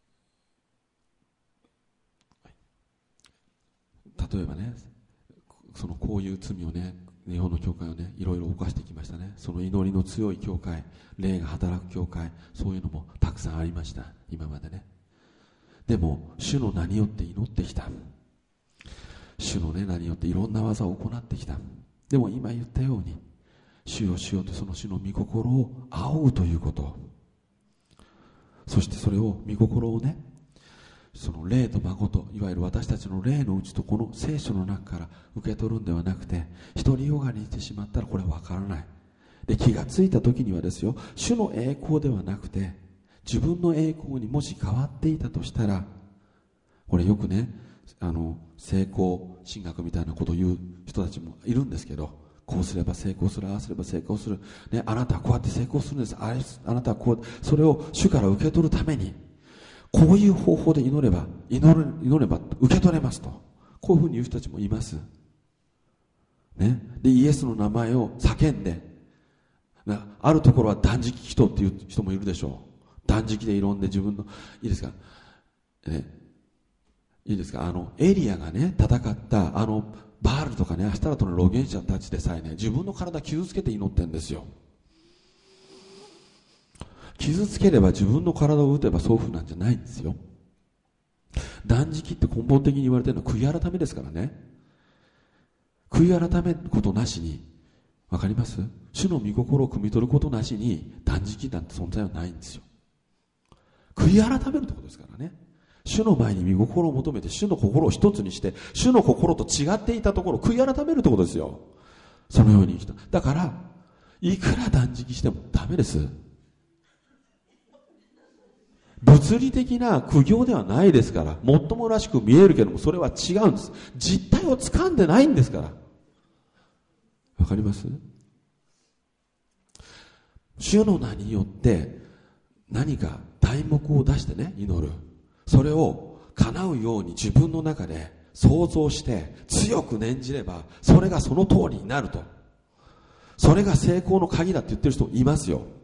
例えばね、 そのこういう罪をね、日本の教会をね、いろいろ犯してきましたね。その祈りの強い教会、霊が働く教会、そういうのもたくさんありました、今までね。でも主の名によって祈ってきた。主の、ね、名によっていろんな技を行ってきた。でも今言ったように、主よ主よとその主の御心を仰ぐということ、そしてそれを御心をね、その霊と誠、いわゆる私たちの霊のうちとこの聖書の中から受け取るんではなくて、独りよがりにしてしまったらこれは分からない。で、気がついた時にはですよ、主の栄光ではなくて自分の栄光にもし変わっていたとしたら、これよくね、あの成功神学みたいなことを言う人たちもいるんですけど、こうすれば成功する、ああすれば成功する、ね、あなたはこうやって成功するんです、あれあなたはこう、それを主から受け取るためにこういう方法で祈れば祈れ、祈れば受け取れますと、こういうふうに言う人たちもいます、ね、でイエスの名前を叫んで、あるところは断食祈祷っていう人もいるでしょう。断食で祈んで自分の、いいですか、ね、いいですか、あのエリアがね戦ったあのバールとかね、アシタラトの預言者たちでさえね、自分の体傷つけて祈ってるんですよ。傷つければ自分の体を打てばそういうふうなんじゃないんですよ。断食って根本的に言われてるのは悔い改めですからね。悔い改めることなしに、わかります？主の御心を汲み取ることなしに断食なんて存在はないんですよ。悔い改めるってことですからね。主の前に御心を求めて、主の心を一つにして、主の心と違っていたところを悔い改めるってことですよ。そのように生きた。だからいくら断食してもダメです。物理的な苦行ではないですから。もっともらしく見えるけども、それは違うんです。実態を掴んでないんですから。わかります？主の名によって何か題目を出してね、祈る。それを叶うように自分の中で想像して強く念じれば、それがその通りになると。それが成功の鍵だって言ってる人いますよ。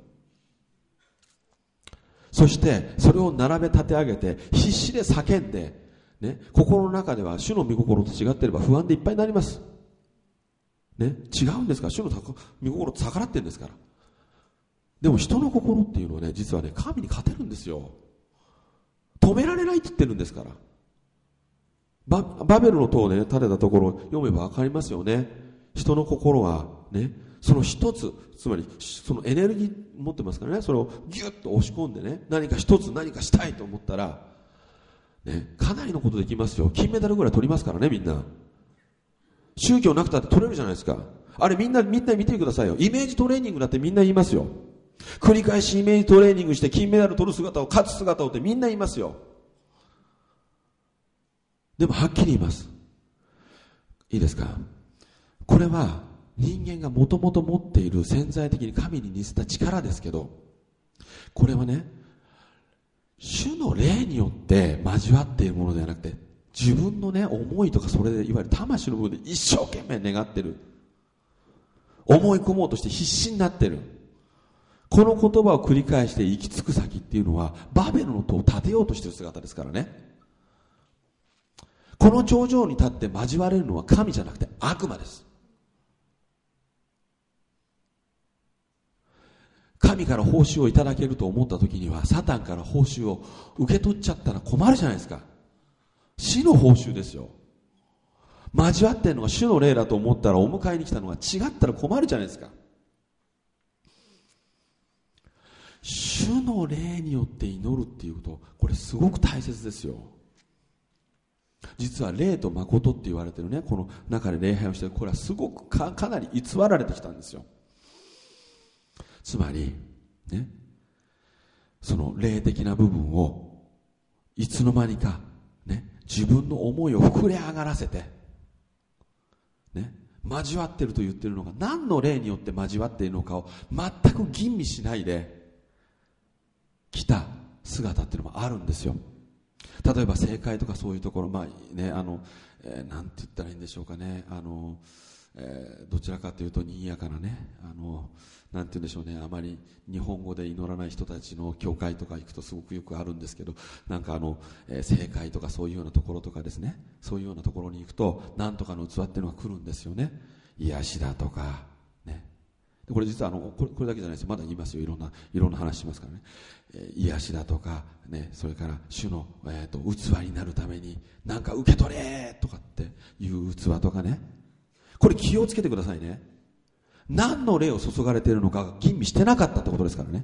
そしてそれを並べ立て上げて必死で叫んで、ね、心の中では主の御心と違っていれば不安でいっぱいになります、ね、違うんですから、主の御心と逆らってるんですから。でも人の心っていうのはね、実はね、神に勝てるんですよ。止められないって言ってるんですから。 バ, バベルの塔をね建てたところを読めば分かりますよね。人の心はね、その一つ、つまりそのエネルギー持ってますからね、それをギュッと押し込んでね、何か一つ何かしたいと思ったら、ね、かなりのことできますよ。金メダルぐらい取りますからね、みんな。宗教なくたって取れるじゃないですか。あれみんなみんな見てくださいよ。イメージトレーニングだってみんな言いますよ。繰り返しイメージトレーニングして金メダル取る姿を、勝つ姿をってみんな言いますよ。でもはっきり言います。いいですか、これは人間がもともと持っている潜在的に神に似せた力ですけど、これはね、主の霊によって交わっているものではなくて、自分のね思いとか、それでいわゆる魂の部分で一生懸命願ってる、思い込もうとして必死になってる、この言葉を繰り返して行き着く先っていうのはバベルの塔を建てようとしている姿ですからね。この頂上に立って交われるのは神じゃなくて悪魔です。神から報酬をいただけると思った時には、サタンから報酬を受け取っちゃったら困るじゃないですか。死の報酬ですよ。交わってるのが主の霊だと思ったら、お迎えに来たのが違ったら困るじゃないですか。主の霊によって祈るっていうこと、これすごく大切ですよ。実は霊と誠って言われてるね、この中で礼拝をしている、これはすごく か, かなり偽られてきたんですよ。つまりね、その霊的な部分をいつの間にかね、自分の思いを膨れ上がらせてね、交わっていると言っているのが何の霊によって交わっているのかを全く吟味しないで来た姿っていうのもあるんですよ。例えば政界とかそういうところ、まあね、あの、えー、なんて言ったらいいんでしょうかね、あの、えー、どちらかというと賑やかなね、あののなんて言うんでしょうね、あまり日本語で祈らない人たちの教会とか行くとすごくよくあるんですけど、なんかあの、えー、正会とかそういうようなところとかですね、そういうようなところに行くとなんとかの器っていうのが来るんですよね。癒しだとかね。これ実はあのこれ、これだけじゃないですよ、まだ言いますよ、いろんないろんな話しますからね、えー、癒しだとかね、それから主の、えー、と器になるためになんか受け取れとかっていう器とかね、これ気をつけてくださいね。何の霊を注がれているのかが吟味してなかったってことですからね。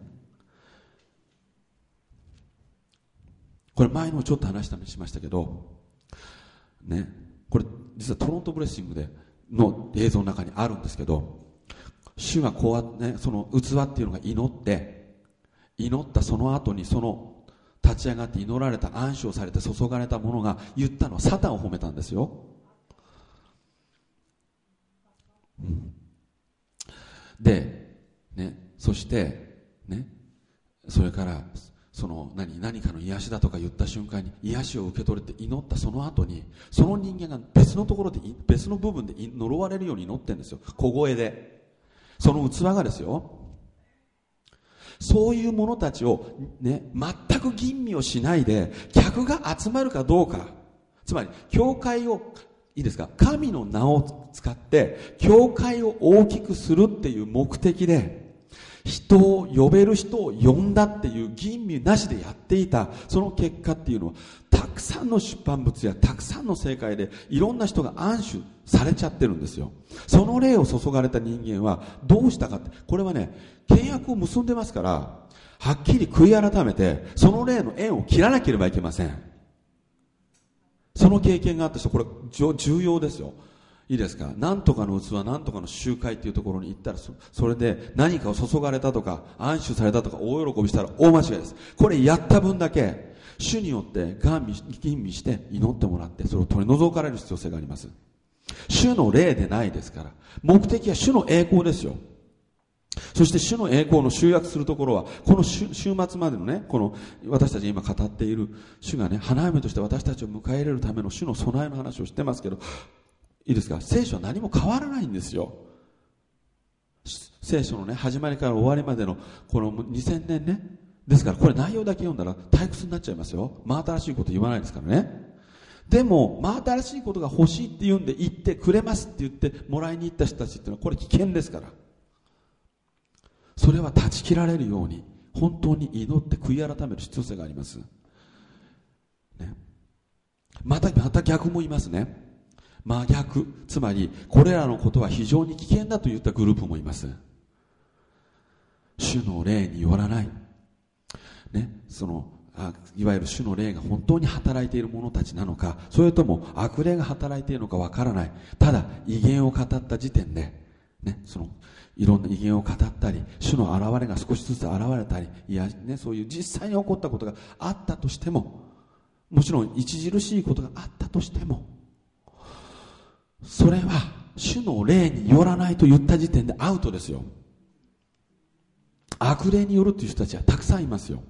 これ前にもちょっと話したりしましたけどね、これ実はトロントブレッシングでの映像の中にあるんですけど、主がこうやってね、その器っていうのが祈って祈ったその後にその立ち上がって祈られた暗唱されて注がれたものが言ったのはサタンを褒めたんですよ、うん、で、ね、そしてね、それからその 何, 何かの癒しだとか言った瞬間に癒しを受け取れて祈ったその後にその人間が別のところで別の部分で呪われるように祈ってるんですよ、小声で。その器がですよ、そういう者たちを、ね、全く吟味をしないで客が集まるかどうか、つまり教会をいいですか、神の名を使って教会を大きくするっていう目的で人を呼べる人を呼んだっていう吟味なしでやっていた、その結果っていうのはたくさんの出版物やたくさんの正解でいろんな人が暗守されちゃってるんですよ。その霊を注がれた人間はどうしたかって、これはね、契約を結んでますから、はっきり悔い改めてその霊の縁を切らなければいけません。その経験があった人、これ重要ですよ。いいですか、なんとかの器、なんとかの集会っていうところに行ったら そ, それで何かを注がれたとか暗守されたとか大喜びしたら大間違いです。これやった分だけ主によって吟味して祈ってもらってそれを取り除かれる必要性があります。主の霊でないですから、目的は主の栄光ですよ。そして主の栄光の集約するところはこの週末までのね、この私たち今語っている主がね、花嫁として私たちを迎え入れるための主の備えの話をしてますけど、いいですか、聖書は何も変わらないんですよ。聖書のね、始まりから終わりまでのこのにせんねんね、ですからこれ内容だけ読んだら退屈になっちゃいますよ。真新しいこと言わないですからね。でも真新しいことが欲しいって言うんで言ってくれますって言ってもらいに行った人たちっていうのはこれ危険ですから、それは断ち切られるように本当に祈って悔い改める必要性があります、ね、またまた逆もいますね。真逆、つまりこれらのことは非常に危険だといったグループもいます。主の霊によらない、ね、そのあいわゆる主の霊が本当に働いている者たちなのか、それとも悪霊が働いているのかわからない。ただ異言を語った時点で、ね、そのいろんな異言を語ったり主の現れが少しずつ現れたり、いや、ね、そういう実際に起こったことがあったとしても、もちろん著しいことがあったとしても、それは主の霊によらないと言った時点でアウトですよ。悪霊によるという人たちはたくさんいますよ。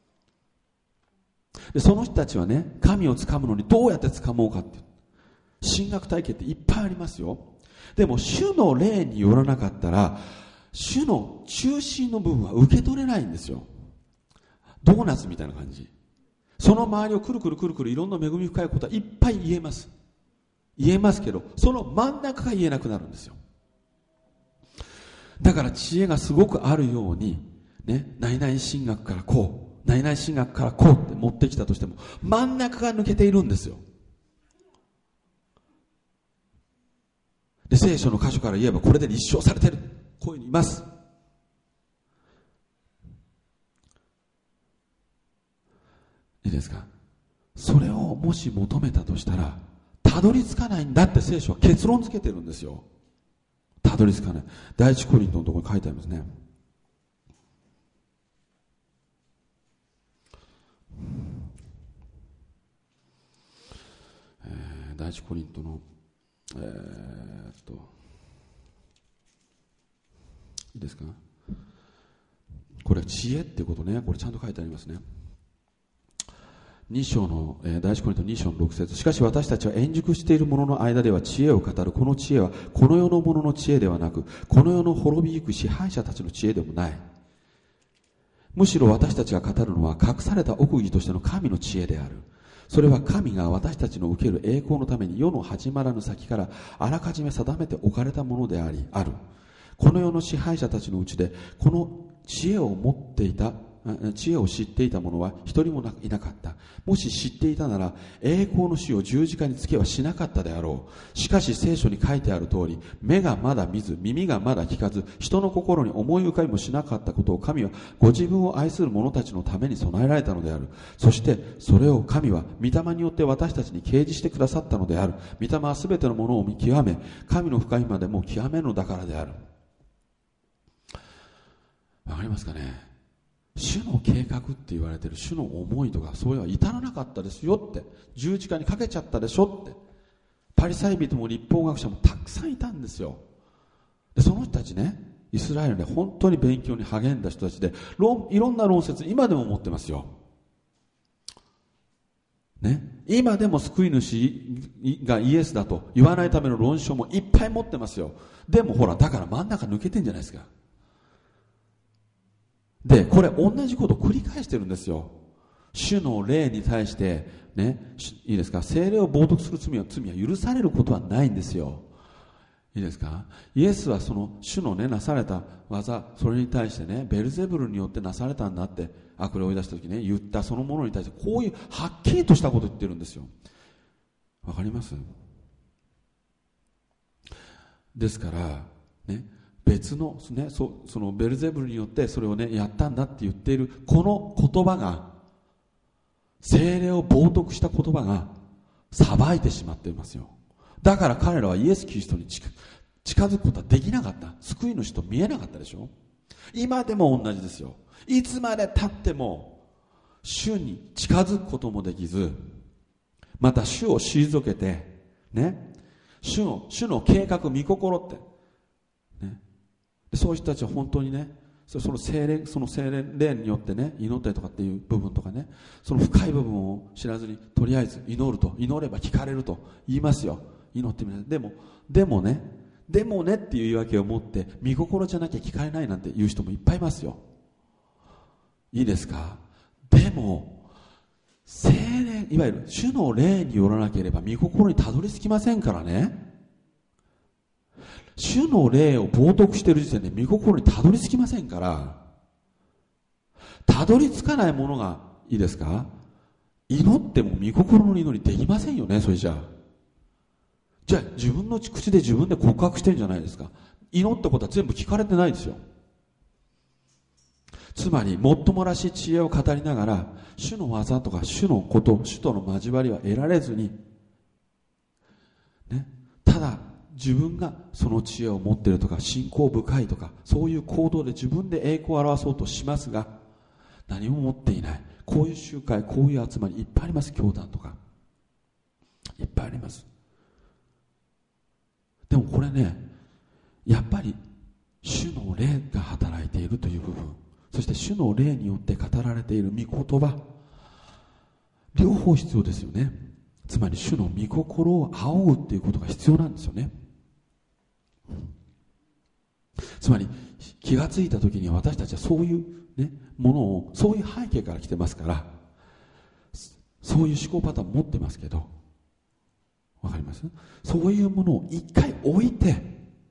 でその人たちはね、神をつかむのにどうやってつかもうかって神学体系っていっぱいありますよ。でも主の霊によらなかったら主の中心の部分は受け取れないんですよ。ドーナツみたいな感じ。その周りをくるくるくるくるいろんな恵み深いことはいっぱい言えます言えますけど、その真ん中が言えなくなるんですよ。だから知恵がすごくあるようにね、何々神学からこう、何々神学からこうって持ってきたとしても真ん中が抜けているんですよ。で聖書の箇所から言えばこれで立証されてる、こういうふうにいます。いいですか。それをもし求めたとしたらたどり着かないんだって聖書は結論付けてるんですよ。たどり着かない。第一コリントのところに書いてありますね。えー、第一コリントのえー、っといいですか。これ知恵っていうことね、これちゃんと書いてありますね。 に章の、えー、第一コリントに章のろく節、しかし私たちは円熟している者の間では知恵を語る。この知恵はこの世の者の知恵ではなく、この世の滅びゆく支配者たちの知恵でもない。むしろ私たちが語るのは隠された奥義としての神の知恵である。それは神が私たちの受ける栄光のために世の始まらぬ先からあらかじめ定めておかれたものであり、ある。この世の支配者たちのうちでこの知恵を持っていた知恵を知っていた者は一人もいなかった。もし知っていたなら栄光の死を十字架につけはしなかったであろう。しかし聖書に書いてある通り、目がまだ見ず耳がまだ聞かず人の心に思い浮かびもしなかったことを神はご自分を愛する者たちのために備えられたのである。そしてそれを神は御霊によって私たちに掲示してくださったのである。御霊はすべてのものを見極め、神の深みまでも極めるのだからである。わかりますかね。主の計画って言われている主の思いとか、そういうのは至らなかったですよって、十字架にかけちゃったでしょって、パリサイ人も律法学者もたくさんいたんですよ。でその人たちね、イスラエルで本当に勉強に励んだ人たちで、論いろんな論説今でも持ってますよ、ね、今でも救い主がイエスだと言わないための論証もいっぱい持ってますよ。でもほら、だから真ん中抜けてんじゃないですか。で、これ同じことを繰り返してるんですよ。主の霊に対して、ね、いいですか、聖霊を冒涜する罪は、罪は許されることはないんですよ。いいですか。イエスはその主のね、なされた技、それに対してね、ベルゼブルによってなされたんだって、悪霊を追い出した時ね、言ったそのものに対して、こういうはっきりとしたことを言ってるんですよ。わかります？ですから、ね、別の、ね、そ, そのベルゼブルによってそれをねやったんだって言っているこの言葉が、聖霊を冒涜した言葉が裁いてしまっていますよ。だから彼らはイエス・キリストに近づくことはできなかった。救い主と見えなかったでしょ。今でも同じですよ。いつまで経っても主に近づくこともできず、また主を退けてね、主の主の計画、御心ってね、でそういう人たちは本当にね、その聖霊、その聖霊によってね、祈ったりとかっていう部分とかね、その深い部分を知らずに、とりあえず祈ると、祈れば聞かれると言いますよ。祈ってみない。でも、でもね、でもねっていう言い訳を持って、御心じゃなきゃ聞かれないなんて言う人もいっぱいいますよ。いいですか。でも、聖霊、いわゆる主の霊によらなければ御心にたどり着きませんからね。主の霊を冒涜している時点で御心にたどり着きませんから、たどり着かないものが、いいですか、祈っても御心の祈りできませんよね。それじゃあじゃあ自分の口で自分で告白してるんじゃないですか。祈ったことは全部聞かれてないですよ。つまりもっともらしい知恵を語りながら、主の技とか主のこと、主との交わりは得られずに、ね、ただ自分がその知恵を持っているとか信仰深いとか、そういう行動で自分で栄光を表そうとしますが、何も持っていない。こういう集会、こういう集まりいっぱいあります。教団とかいっぱいあります。でもこれね、やっぱり主の霊が働いているという部分、そして主の霊によって語られている御言葉、両方必要ですよね。つまり主の御心を仰ぐっていうことが必要なんですよね。つまり気がついた時には私たちはそういう、ね、ものを、そういう背景から来てますから、そういう思考パターン持ってますけど、わかります？そういうものを一回置いて、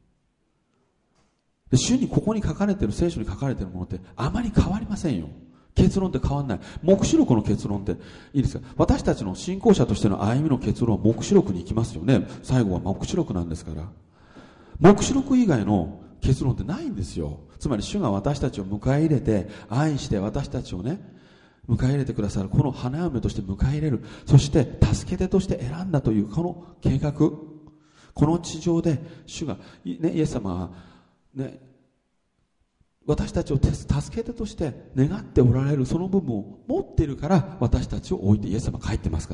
で主にここに書かれている、聖書に書かれているものってあまり変わりませんよ。結論って変わらない。黙示録の結論っていいですか。私たちの信仰者としての歩みの結論は黙示録に行きますよね。最後は黙示録なんですから。黙示録以外の結論ってないんですよ。つまり主が私たちを迎え入れて、愛して私たちをね、迎え入れてくださる、この花嫁として迎え入れる、そして助け手として選んだというこの計画、この地上で主が、ね、イエス様は、ね、私たちを助け手として願っておられるその部分を持っているから、私たちを置いてイエス様帰ってますから、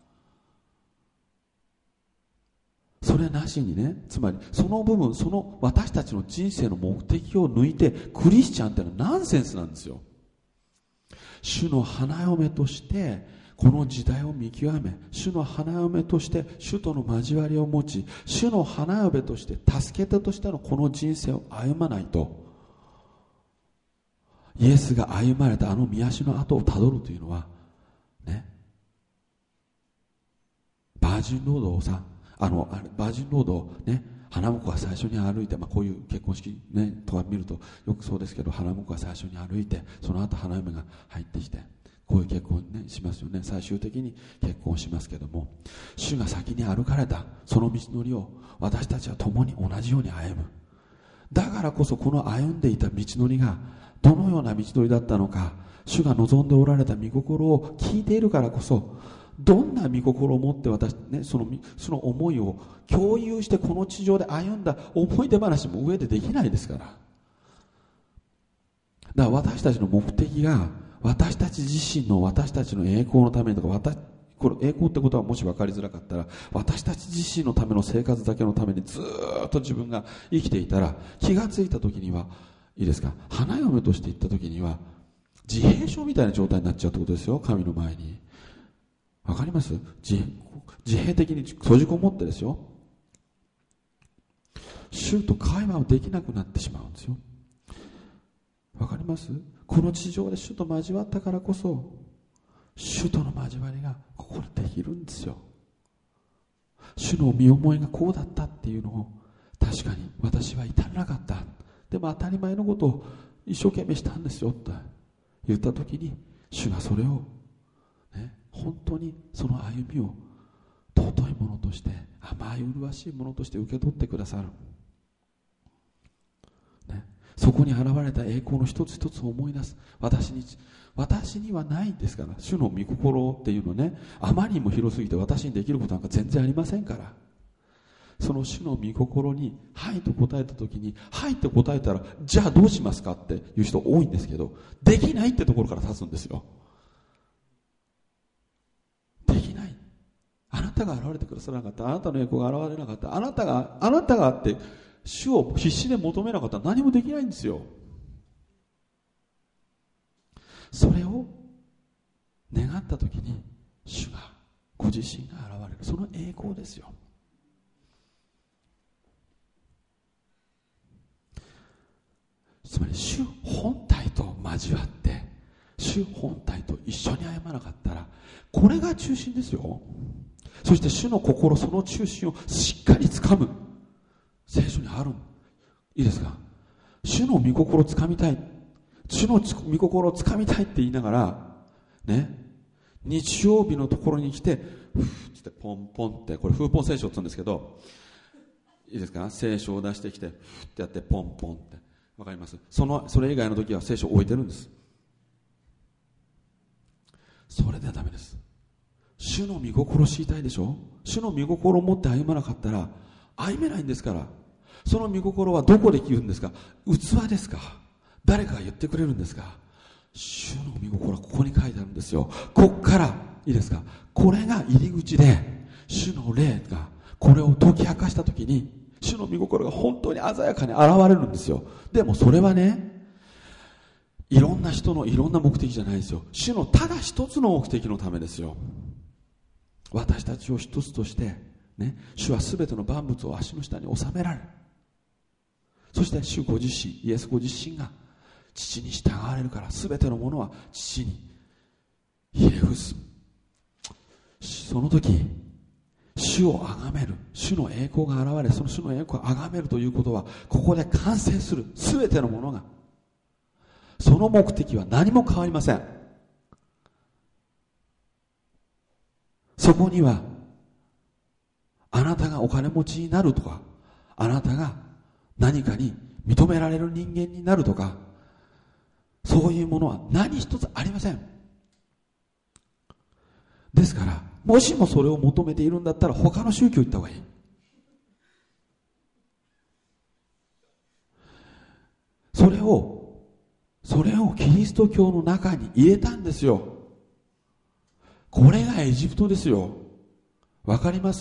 それなしにね、つまりその部分、その私たちの人生の目的を抜いてクリスチャンってのはナンセンスなんですよ。主の花嫁としてこの時代を見極め、主の花嫁として主との交わりを持ち、主の花嫁として助け手としてのこの人生を歩まないと、イエスが歩まれたあの御足の跡をたどるというのはね、バージンロードをさ、あのバージンロードをね、花婿が最初に歩いて、まあ、こういう結婚式、ね、とか見るとよくそうですけど、花婿が最初に歩いて、その後花嫁が入ってきて、こういう結婚、ね、しますよね。最終的に結婚しますけども、主が先に歩かれたその道のりを私たちは共に同じように歩む。だからこそこの歩んでいた道のりがどのような道のりだったのか、主が望んでおられた御心を聞いているからこそ、どんな御心を持って私、ね、その、その思いを共有してこの地上で歩んだ思い出話も上でできないですから。だから私たちの目的が私たち自身の私たちの栄光のためにとか、私これ栄光ってことはもし分かりづらかったら、私たち自身のための生活だけのためにずーっと自分が生きていたら、気がついた時には、いいですか、花嫁として行った時には自閉症みたいな状態になっちゃうってことですよ。神の前にわかります？ 自, 自閉的に閉じこもってですよ、主と会話をできなくなってしまうんですよ。わかります？この地上で主と交わったからこそ、主との交わりがここでできるんですよ。主の身思いがこうだったっていうのを、確かに私は至らなかった、でも当たり前のことを一生懸命したんですよって言った時に、主がそれを、ね、本当にその歩みを尊いものとして、甘い麗しいものとして受け取ってくださる、ね、そこに現れた栄光の一つ一つを思い出す。私に私にはないんですから。主の御心っていうのね、あまりにも広すぎて私にできることなんか全然ありませんから。その主の御心にはいと答えた時に、はいって答えたら、じゃあどうしますかっていう人多いんですけど、できないってところから立つんですよ。できない。あなたが現れてくださらなかった、あなたの栄光が現れなかった、あなたがあなたがって主を必死で求めなかったら何もできないんですよ。それを願った時に、主がご自身が現れる、その栄光ですよ。つまり主本体と交わって、主本体と一緒に歩まなかったら、これが中心ですよ。そして主の心、その中心をしっかり掴む。聖書にある。いいですか？主の御心を掴みたい、主の御心を掴みたいって言いながらね、日曜日のところに来て、ふーってポンポンって、これ風本聖書って言うんですけど、いいですか？聖書を出してきて、ふーってやってポンポンって、わかります？そのそれ以外の時は聖書を置いてるんです。それではダメです。主の御心を知りたいでしょ？主の御心を持って歩まなかったら歩めないんですから。その御心はどこで聞くんですか？器ですか？誰かが言ってくれるんですか？主の御心はここに書いてあるんですよ。ここからいいですか、これが入り口で、主の霊がこれを解き明かしたときに、主の御心が本当に鮮やかに現れるんですよ。でもそれはね、いろんな人のいろんな目的じゃないですよ。主のただ一つの目的のためですよ。私たちを一つとしてね、主はすべての万物を足の下に収められる。そして主ご自身、イエスご自身が父に従われるから、すべてのものは父にひれ伏す。その時、主を崇める、主の栄光が現れ、その主の栄光を崇めるということは、ここで完成する、すべてのものが、その目的は何も変わりません。そこには、あなたがお金持ちになるとか、あなたが何かに認められる人間になるとか、そういうものは何一つありません。ですから、もしもそれを求めているんだったら他の宗教行った方がいい。それをそれをキリスト教の中に入れたんですよ。これがエジプトですよ。わかります？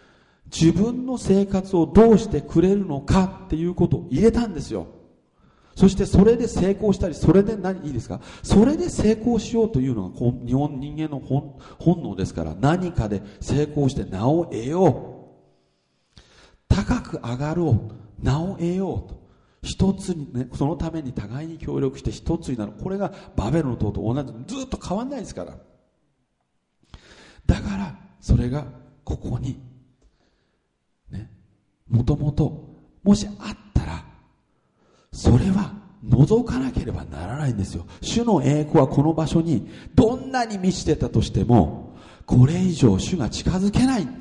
自分の生活をどうしてくれるのかっていうことを入れたんですよ。 そしてそれで成功したり、それで何、いいですか、それで成功しようというのが日本人間の 本, 本能ですから、何かで成功して名を得よう、高く上がろう、名を得ようと、一つにね、そのために互いに協力して一つになる。これがバベルの塔と同じ、ずっと変わんないですから。だからそれがここにね、もともともしあったら、それは覗かなければならないんですよ。主の栄光はこの場所にどんなに満ちてたとしても、これ以上主が近づけないんです。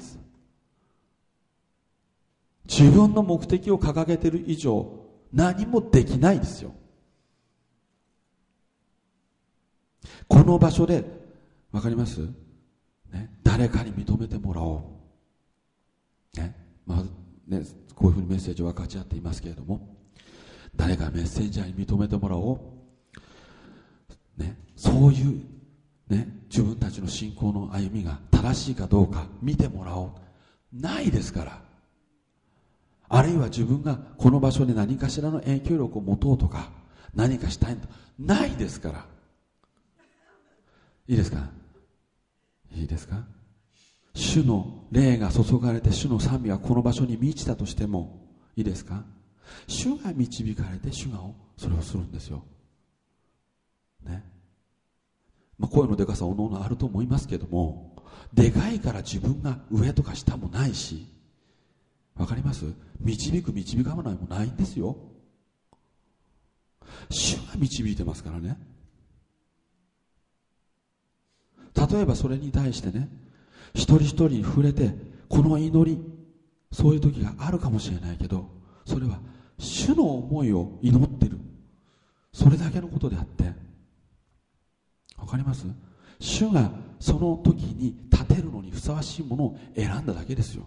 自分の目的を掲げている以上何もできないんですよ。この場所でわかります、ね、誰かに認めてもらおう、ね、まあね、こういうふうにメッセージを分かち合っていますけれども、誰かメッセンジャーに認めてもらおう、ね、そういう、ね、自分たちの信仰の歩みが正しいかどうか見てもらおう、ないですから。あるいは自分がこの場所で何かしらの影響力を持とうとか何かしたいとないですから。いいですか、いいですか、主の霊が注がれて主の賛美がこの場所に満ちたとしても、いいですか、主が導かれて主がそれをするんですよ、ね、まあ、声のでかさおのおのあると思いますけども、でかいから自分が上とか下もないし、わかります、導く導かないもないんですよ。主が導いてますからね。例えばそれに対してね、一人一人に触れてこの祈り、そういう時があるかもしれないけど、それは主の思いを祈ってる、それだけのことであって、わかります、主がその時に立てるのにふさわしいものを選んだだけですよ。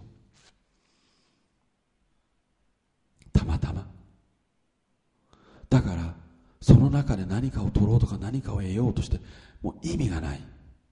たまたま。だからその中で何かを取ろうとか何かを得ようとしてもう意味がない。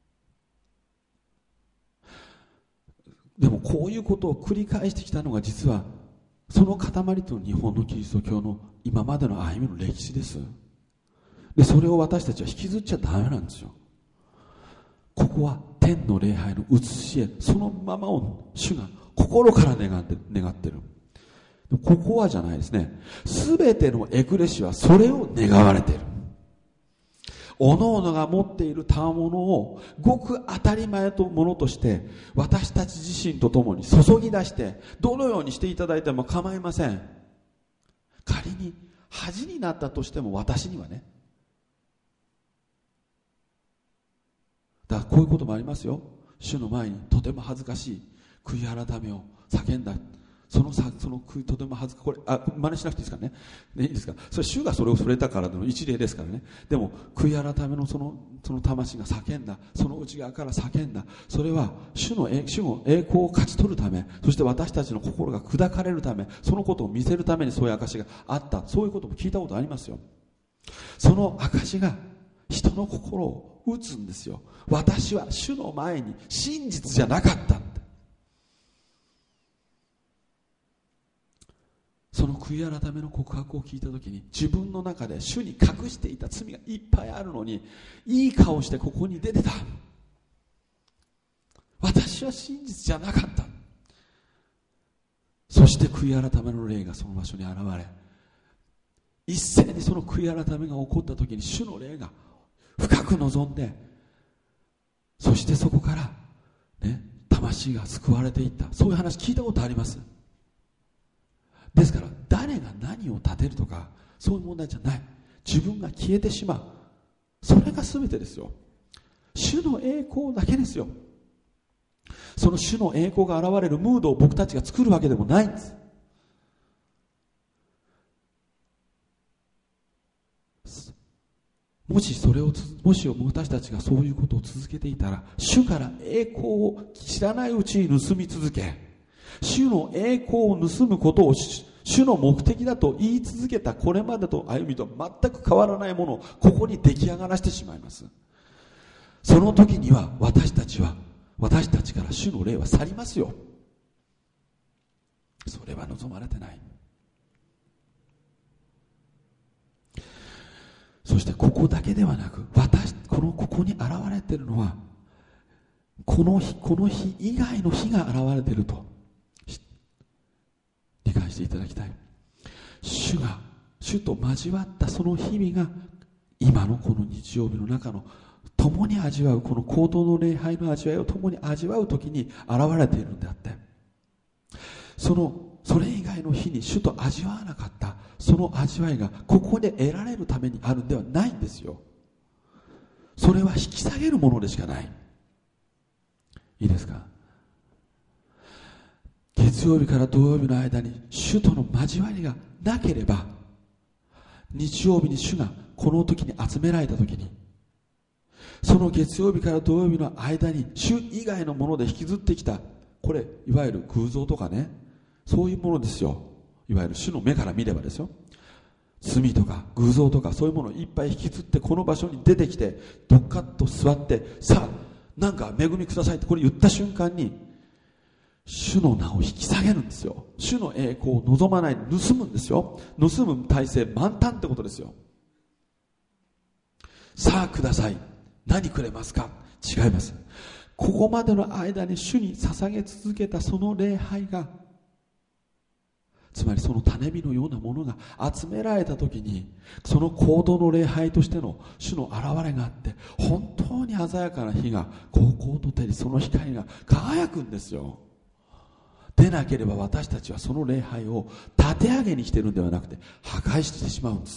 でもこういうことを繰り返してきたのが、実はその塊と日本のキリスト教の今までの歩みの歴史です。でそれを私たちは引きずっちゃダメなんですよ。ここは天の礼拝の写し絵そのままを主が心から願って願ってる。ここはじゃないですね。すべてのエクレシアはそれを願われている。おのおのが持っている賜物をごく当たり前のものとして私たち自身と共に注ぎ出して、どのようにしていただいても構いません。仮に恥になったとしても、私にはね、だからこういうこともありますよ。主の前にとても恥ずかしい悔い改めを叫んだ、そのさそのとても恥ずかこれあ真似しなくていいですからね。ね、いいですか。それ主がそれを触れたからの一例ですからね。でも悔い改めのそのその魂が叫んだ、その内側から叫んだ、それは主の主の栄光を勝ち取るため、そして私たちの心が砕かれるため、そのことを見せるためにそういう証があった。そういうことも聞いたことありますよ。その証が人の心を打つんですよ。私は主の前に真実じゃなかった。その悔い改めの告白を聞いたときに、自分の中で主に隠していた罪がいっぱいあるのに、いい顔してここに出てた。私は真実じゃなかった。そして悔い改めの霊がその場所に現れ、一斉にその悔い改めが起こったときに、主の霊が深く望んで、そしてそこからね、魂が救われていった。そういう話聞いたことあります。ですから誰が何を立てるとかそういう問題じゃない。自分が消えてしまう、それが全てですよ。主の栄光だけですよ。その主の栄光が現れるムードを僕たちが作るわけでもないんです。もしそれをもし私たちがそういうことを続けていたら、主から栄光を知らないうちに盗み続け、主の栄光を盗むことを主の目的だと言い続けたこれまでと歩みと全く変わらないものをここに出来上がらせてしまいます。その時には私たちは私たちから主の霊は去りますよ。それは望まれてない。 そしてここだけではなく、私このここに現れているのはこの日この日以外の日が現れていると理解していただきたい。主が主と交わったその日々が今のこの日曜日の中の共に味わう、この高等の礼拝の味わいを共に味わう時に現れているのであって、そのそれ以外の日に主と味わわなかったその味わいがここで得られるためにあるんではないんですよ。それは引き下げるものでしかない。いいですか。月曜日から土曜日の間に主との交わりがなければ、日曜日に主がこの時に集められた時に、その月曜日から土曜日の間に主以外のもので引きずってきた、これいわゆる偶像とかね、そういうものですよ。いわゆる主の目から見ればですよ。罪とか偶像とかそういうものをいっぱい引きずってこの場所に出てきて、どっかっと座って、さあなんか恵みくださいってこれ言った瞬間に主の名を引き下げるんですよ。主の栄光を望まない、盗むんですよ。盗む体制満タンってことですよ。さあください、何くれますか。違います。ここまでの間に主に捧げ続けたその礼拝が、つまりその種火のようなものが集められた時に、その行動の礼拝としての主の現れがあって、本当に鮮やかな火がこうこうと照り、その光が輝くんですよ。でなければ私たちはその礼拝を立て上げに来ているのではなくて破壊してしまうんです。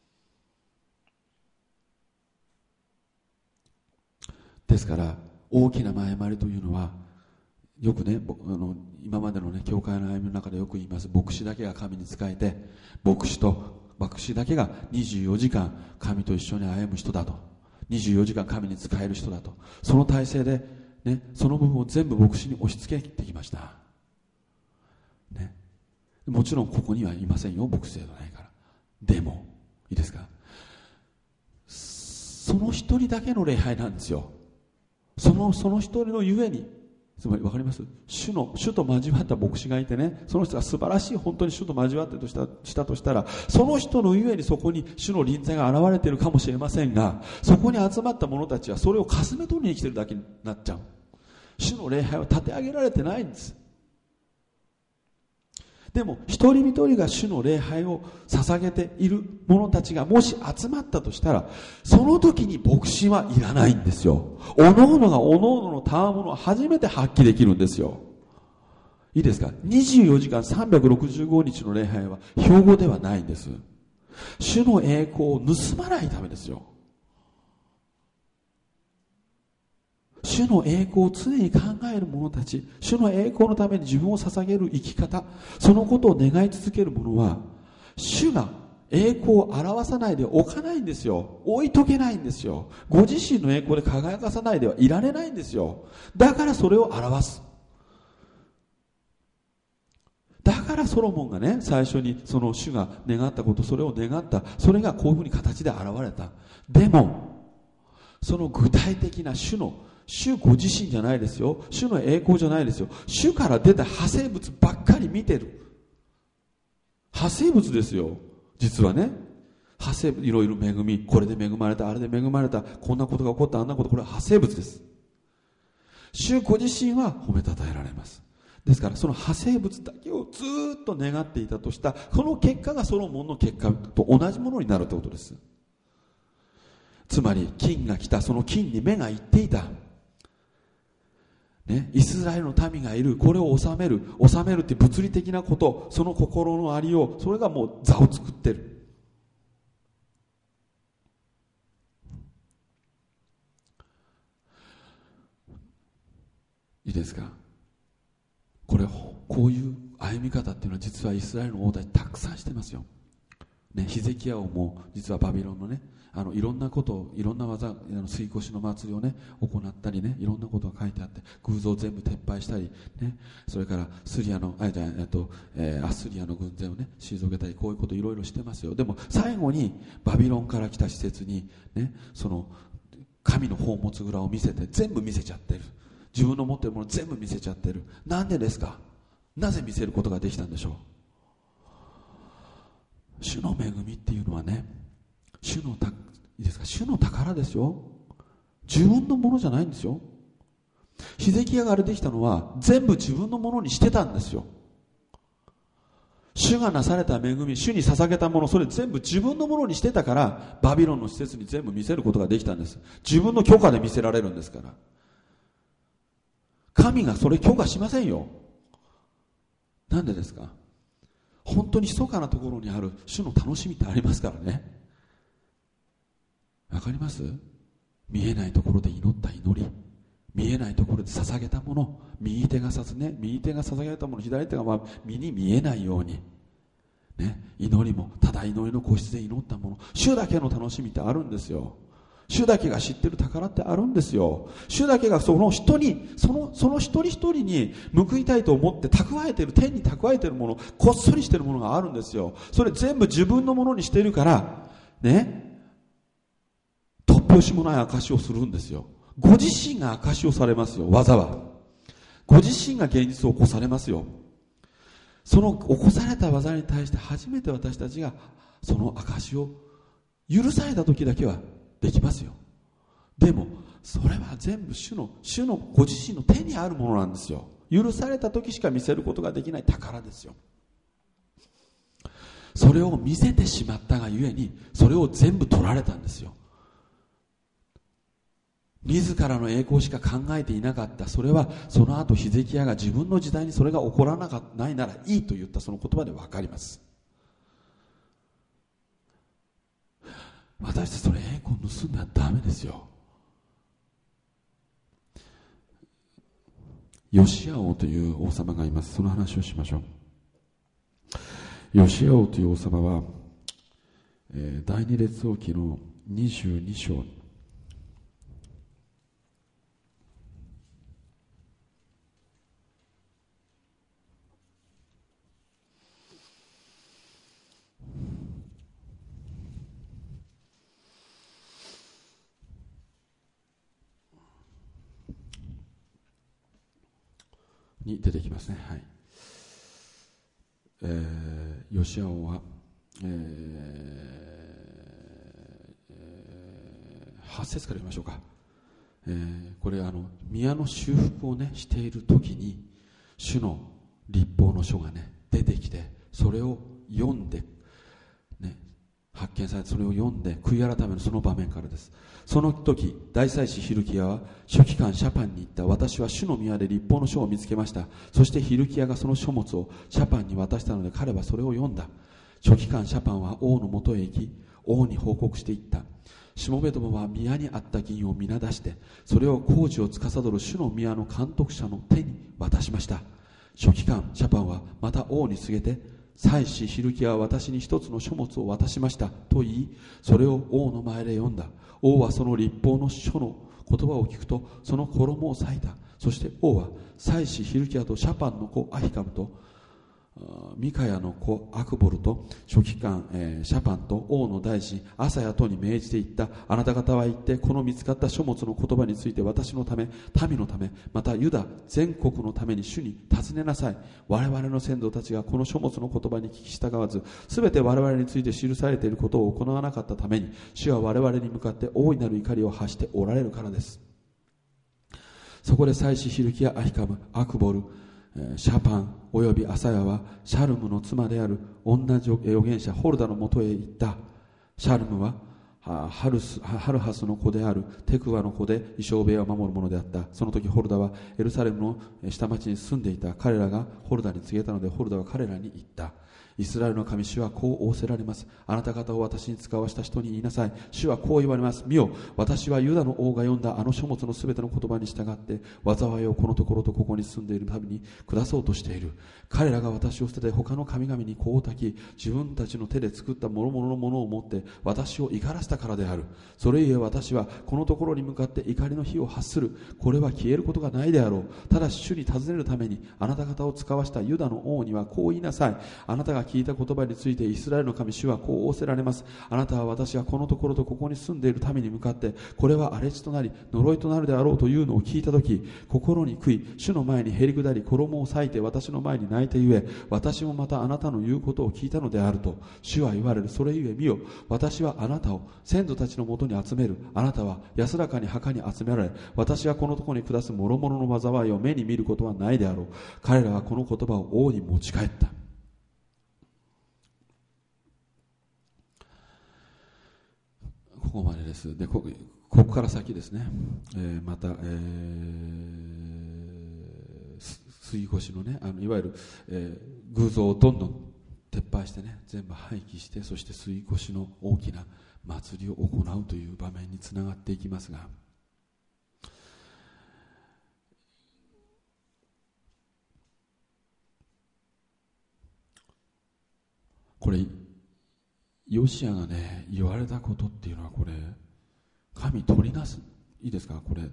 ですから大きな誤りというのは、よくね、あの今までのね教会の歩みの中でよく言います。牧師だけが神に仕えて、牧師と牧師だけがにじゅうよじかん神と一緒に歩む人だと、にじゅうよじかん神に仕える人だと、その体制で、ね、その部分を全部牧師に押し付けてきました、ね、もちろんここにはいませんよ、牧師制度ないから。でもいいですか、その一人だけの礼拝なんですよ。そのその一人のゆえに、つまり分かります？主の主と交わった牧師がいてね、その人が素晴らしい本当に主と交わってとしたしたとしたら、その人のゆえにそこに主の臨在が現れているかもしれませんが、そこに集まった者たちはそれをかすめ取りに来てるだけになっちゃう。主の礼拝は立て上げられてないんです。でも一人一人が主の礼拝を捧げている者たちがもし集まったとしたら、その時に牧師はいらないんですよ。おのおのがおのおのの賜物を初めて発揮できるんですよ。いいですか。にじゅうよじかんさんびゃくろくじゅうごにちの礼拝は標語ではないんです。主の栄光を盗まないためですよ。主の栄光を常に考える者たち、主の栄光のために自分を捧げる生き方、そのことを願い続ける者は、主が栄光を表さないでおかないんですよ。置いとけないんですよ。ご自身の栄光で輝かさないではいられないんですよ。だからそれを表す。だからソロモンがね、最初にその主が願ったこと、それを願った、それがこういうふうに形で現れた。でもその具体的な主の主ご自身じゃないですよ。主の栄光じゃないですよ。主から出た派生物ばっかり見てる。派生物ですよ。実はね、派生物、いろいろ恵み、これで恵まれた、あれで恵まれた、こんなことが起こった、あんなこと、これは派生物です。主ご自身は褒めたたえられます。ですからその派生物だけをずっと願っていたとした、この結果がソロモンの結果と同じものになるということです。つまり金が来た、その金に目がいっていた、ね、イスラエルの民がいる、これを治める治めるって物理的なこと、その心のありよう、それがもう座を作ってる。いいですか。これこういう歩み方っていうのは実はイスラエルの王たちたくさんしてますよ、ね、ヒゼキヤ王も実はバビロンのね、あのいろんなことを、いろんな技、あの吸い越しの祭りをね行ったりね、いろんなことが書いてあって、偶像を全部撤廃したりね、それからスリアのあじゃあと、えー、アッスリアの軍勢をね退けたり、こういうこといろいろしてますよ。でも最後にバビロンから来た施設にね、その神の宝物蔵を見せて、全部見せちゃってる。自分の持っているもの全部見せちゃってる。なんでですか。なぜ見せることができたんでしょう。主の恵みっていうのはね、主のたいいですか、主の宝ですよ。自分のものじゃないんですよ。ヒゼキヤがあれできたのは全部自分のものにしてたんですよ。主がなされた恵み、主に捧げたもの、それ全部自分のものにしてたから、バビロンの施設に全部見せることができたんです。自分の許可で見せられるんですから。神がそれ許可しませんよ。なんでですか。本当に密かなところにある主の楽しみってありますからね。わかります？見えないところで祈った祈り、見えないところで捧げたもの、右手がさすね、右手が捧げられたもの、左手がまあ身に見えないように、ね、祈りもただ祈りの個室で祈ったもの、主だけの楽しみってあるんですよ。主だけが知ってる宝ってあるんですよ。主だけがその人に、その、その一人一人に報いたいと思って蓄えてる、天に蓄えてるもの、こっそりしてるものがあるんですよ。それ全部自分のものにしてるから、ね、突拍子もない証しをするんですよ。ご自身が証しをされますよ、技は。ご自身が現実を起こされますよ。その起こされた技に対して初めて私たちがその証しを許された時だけはできますよ。でもそれは全部主の主のご自身の手にあるものなんですよ。許された時しか見せることができない宝ですよ。それを見せてしまったがゆえに、それを全部取られたんですよ。自らの栄光しか考えていなかった。それはその後ヒゼキヤが自分の時代にそれが起こらなかないならいいと言ったその言葉で分かります。私たちそれ栄光を盗んだらダメですよ。ヨシア王という王様がいます。その話をしましょう。ヨシア王という王様は、えー、第二列王記のにじゅうに章に出てきますね。はい。えー、ヨシア王は、えーえー、はち節から読みましょうか。えー、これあの宮の修復をねしている時に主の律法の書がね出てきて、それを読んで、ね、発見されてそれを読んで悔い改めるその場面からです。その時大祭司ヒルキヤは書記官シャパンに言った。私は主の宮で律法の書を見つけました。そしてヒルキヤがその書物をシャパンに渡したので、彼はそれを読んだ。書記官シャパンは王のもとへ行き、王に報告していった。しもべどもは宮にあった銀を皆出して、それを工事を司る主の宮の監督者の手に渡しました。書記官シャパンはまた王に告げて、祭司ヒルキヤは私に一つの書物を渡しましたと言い、それを王の前で読んだ。王はその律法の書の言葉を聞くと、その衣を裂いた。そして王は祭司ヒルキヤとシャパンの子アヒカムとミカヤの子アクボルと書記官、えー、シャパンと王の大臣アサヤとに命じて言った。あなた方は言って、この見つかった書物の言葉について私のため、民のため、またユダ全国のために主に尋ねなさい。我々の先祖たちがこの書物の言葉に聞き従わず、すべて我々について記されていることを行わなかったために、主は我々に向かって大いなる怒りを発しておられるからです。そこで祭司ヒルキヤ、アヒカム、アクボル、シャパンおよびアサヤはシャルムの妻である女預言者ホルダのもとへ行った。シャルムはハルスハルハスの子であるテクワの子で衣装部屋を守る者であった。その時ホルダはエルサレムの下町に住んでいた。彼らがホルダに告げたので、ホルダは彼らに言った。イスラエルの神主はこう仰せられます。あなた方を私に使わした人に言いなさい。主はこう言われます。見よ、私はユダの王が読んだあの書物のすべての言葉に従って災いをこのところとここに住んでいる民に下そうとしている。彼らが私を捨てて他の神々に香を焚き、自分たちの手で作った諸々のものを持って私を怒らせたからである。それゆえ私はこのところに向かって怒りの火を発する。これは消えることがないであろう。ただし主に尋ねるためにあなた方を使わしたユダの王にはこう言いなさい。あなたが聞いた言葉についてイスラエルの神主はこう仰せられます。あなたは私がこのところとここに住んでいる民に向かって、これは荒れ地となり呪いとなるであろうというのを聞いたとき、心に悔い、主の前にへり下り、衣を裂いて私の前に泣いてゆえ、私もまたあなたの言うことを聞いたのであると主は言われる。それゆえ見よ、私はあなたを先祖たちのもとに集める。あなたは安らかに墓に集められ、私がこのところに下す諸々の災いを目に見ることはないであろう。彼らはこの言葉を王に持ち帰った。ここまでです。で こ, ここから先ですね、えー、また、えー、杉越のね、あのいわゆる、えー、偶像をどんどん撤廃してね、全部廃棄して、そして杉越の大きな祭りを行うという場面につながっていきますが、これヨシアがね言われたことっていうのは、これ神取りなす、いいですか、これ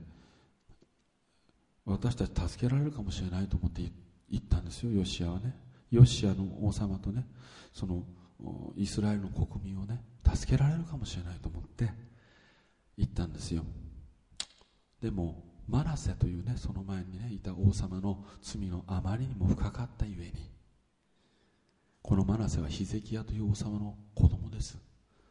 私たち助けられるかもしれないと思って言ったんですよ。ヨシアはね、ヨシアの王様とね、そのイスラエルの国民をね助けられるかもしれないと思って言ったんですよ。でもマナセというね、その前にねいた王様の罪のあまりにも深かったゆえに、このマナセはヒゼキヤという王様の子供です、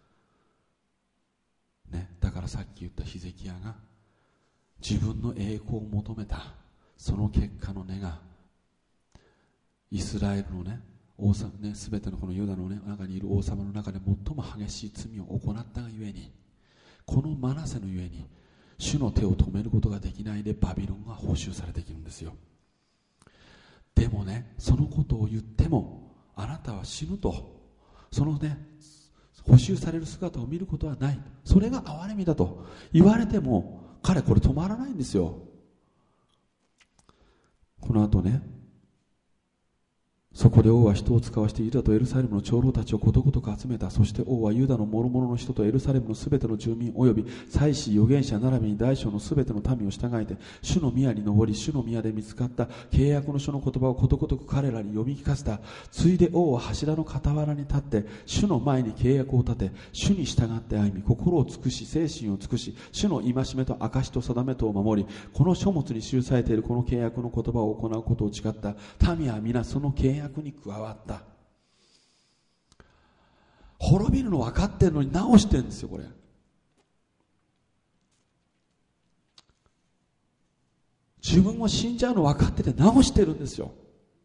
ね、だからさっき言ったヒゼキヤが自分の栄光を求めたその結果の根が、イスラエルのね王様ね、全てのこのユダの、ね、中にいる王様の中で最も激しい罪を行ったがゆえに、このマナセのゆえに主の手を止めることができないでバビロンが報酬されてきるんですよ。でもね、そのことを言ってもあなたは死ぬと、そのね補修される姿を見ることはない、それが憐れみだと言われても彼これ止まらないんですよ。この後ね、そこで王は人を使わしてユダとエルサレムの長老たちをことごとく集めた。そして王はユダの諸々の人とエルサレムのすべての住民および祭司預言者並びに大小のすべての民を従えて、主の宮に登り、主の宮で見つかった契約の書の言葉をことごとく彼らに読み聞かせた。ついで王は柱の傍らに立って主の前に契約を立て、主に従って歩み、心を尽くし精神を尽くし、主の戒めと証と定めとを守り、この書物に記されているこの契約の言葉を行うことを誓った。民は皆その契約に加わった。滅びるの分かってるのに直してるんですよ。これ自分も死んじゃうの分かってて直してるんですよ。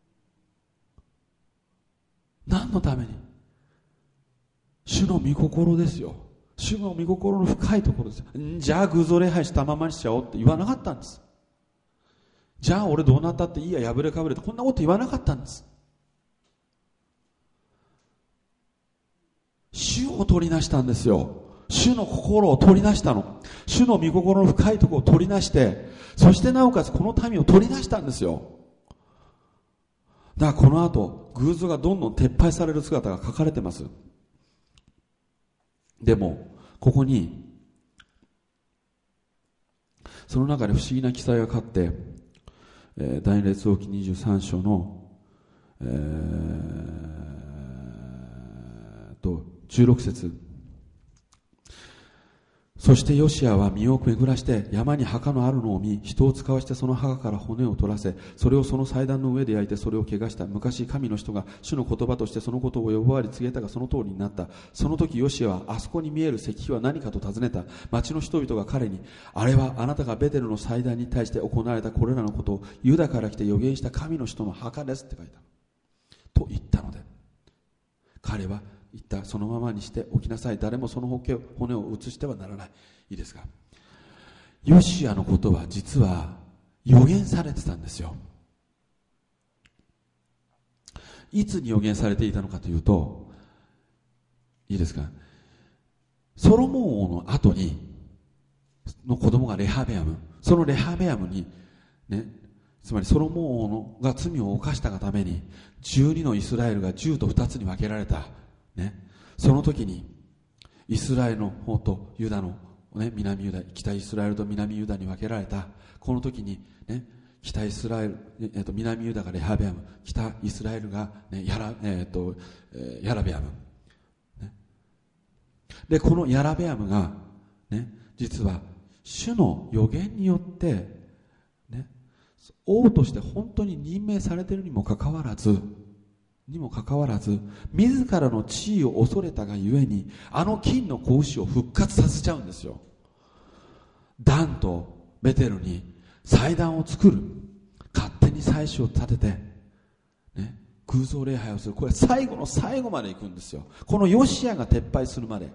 何のために？主の御心ですよ。主の御心の深いところですよ。じゃあ偶像礼拝したままにしちゃおうって言わなかったんです。じゃあ俺どうなったっていいや、破れかぶれってこんなこと言わなかったんです。主を取りなしたんですよ。主の心を取りなしたの。主の御心の深いところを取りなして、そしてなおかつこの民を取りなしたんですよ。だからこの後偶像がどんどん撤廃される姿が書かれてます。でもここにその中で不思議な記載が書かって、えー、第二列王記にじゅうさん章の、えー、とじゅうろく節。そしてヨシアは身を巡らして山に墓のあるのを見、人を使わしてその墓から骨を取らせ、それをその祭壇の上で焼いてそれを汚した。昔神の人が主の言葉としてそのことを呼ばわり告げたがその通りになった。その時ヨシアはあそこに見える石碑は何かと尋ねた。町の人々が彼に、あれはあなたがベテルの祭壇に対して行われたこれらのことをユダから来て予言した神の人の墓ですって書いたと言ったので、彼は言った。そのままにしておきなさい。誰もその骨を移してはならない。いいですか。ヨシアのことは実は予言されてたんですよ。いつに予言されていたのかというと、いいですか、ソロモン王の後にの子供がレハベアム、そのレハベアムにね、つまりソロモン王のが罪を犯したがためにじゅうにのイスラエルがじゅうとふたつに分けられた、ね、その時にイスラエルの方とユダの、ね、南ユダ、北イスラエルと南ユダに分けられたこの時に、ね、 北イスラエル、えっと、南ユダがレハベアム、北イスラエルが、ね、ヤラ、えっと、ヤラベアム、ね、でこのヤラベアムが、ね、実は主の予言によって、ね、王として本当に任命されているにもかかわらずにもかかわらず自らの地位を恐れたがゆえに、あの金の子牛を復活させちゃうんですよ。ダンとベテルに祭壇を作る、勝手に祭司を立てて、ね、空想礼拝をする。これ最後の最後まで行くんですよ。このヨシアが撤廃するまで。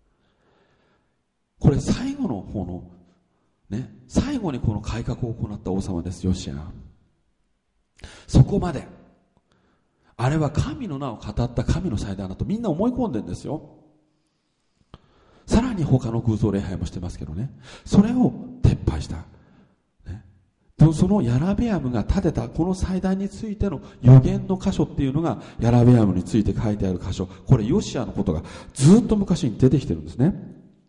これ最後の方の、ね、最後にこの改革を行った王様です、ヨシア。そこまであれは神の名を語った神の祭壇だとみんな思い込んでるんですよ。さらに他の偶像礼拝もしてますけどね、それを撤廃した、ね、そのヤラベアムが建てたこの祭壇についての予言の箇所っていうのがヤラベアムについて書いてある箇所。これヨシアのことがずっと昔に出てきてるんですね。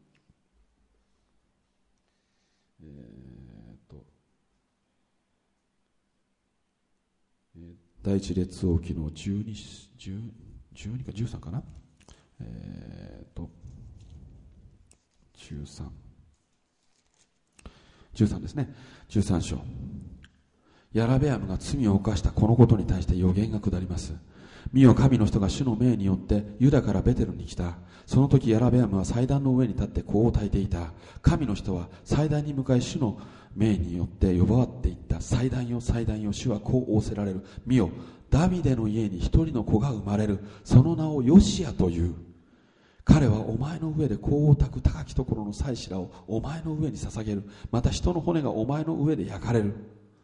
えー、っと第一列王記のじゅうに、じゅう、じゅうにかじゅうさんかな、えー、っとじゅうさん、じゅうさんですね。じゅうさん章、ヤラベアムが罪を犯したこのことに対して予言が下ります。見よ、神の人が主の命によってユダからベテルに来た。その時ヤラベアムは祭壇の上に立って香を焚いていた。神の人は祭壇に向かい主の命によって呼ばわっていった。祭壇よ祭壇よ、主はこう仰せられる。見よ、ダビデの家に一人の子が生まれる。その名をヨシアという。彼はお前の上で香を焚く高きところの祭司らをお前の上に捧げる。また人の骨がお前の上で焼かれる。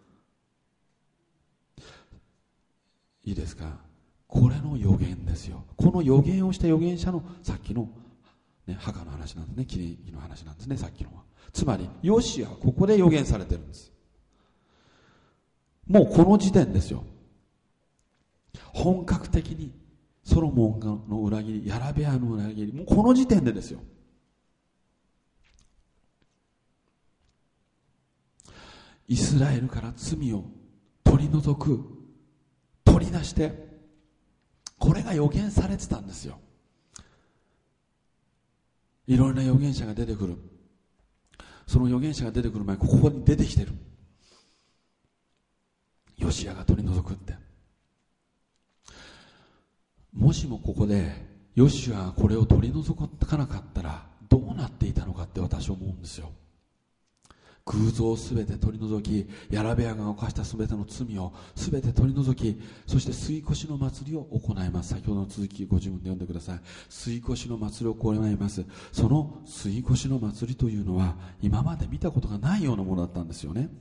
いいですか、これの予言ですよ。この予言をした預言者のさっきの、ね、墓の話なんですね。キリの話なんですね、さっきのは。つまりヨシアはここで予言されてるんです。もうこの時点ですよ。本格的にソロモンの裏切り、ヤラベアの裏切り、もうこの時点でですよ。イスラエルから罪を取り除く、取り出して、これが予言されてたんですよ。いろいろな預言者が出てくる。その預言者が出てくる前、ここに出てきてる。ヨシアが取り除くって。もしもここでヨシアがこれを取り除かなかったらどうなっていたのかって私は思うんですよ。偶像をすべて取り除き、ヤラベアが犯したすべての罪をすべて取り除き、そして吸い越しの祭りを行います。先ほどの続きご自分で読んでください。吸い越しの祭りを行います。その吸い越しの祭りというのは今まで見たことがないようなものだったんですよね。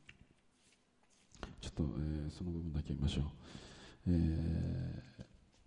ちょっと、えー、その部分だけ見ましょう。えー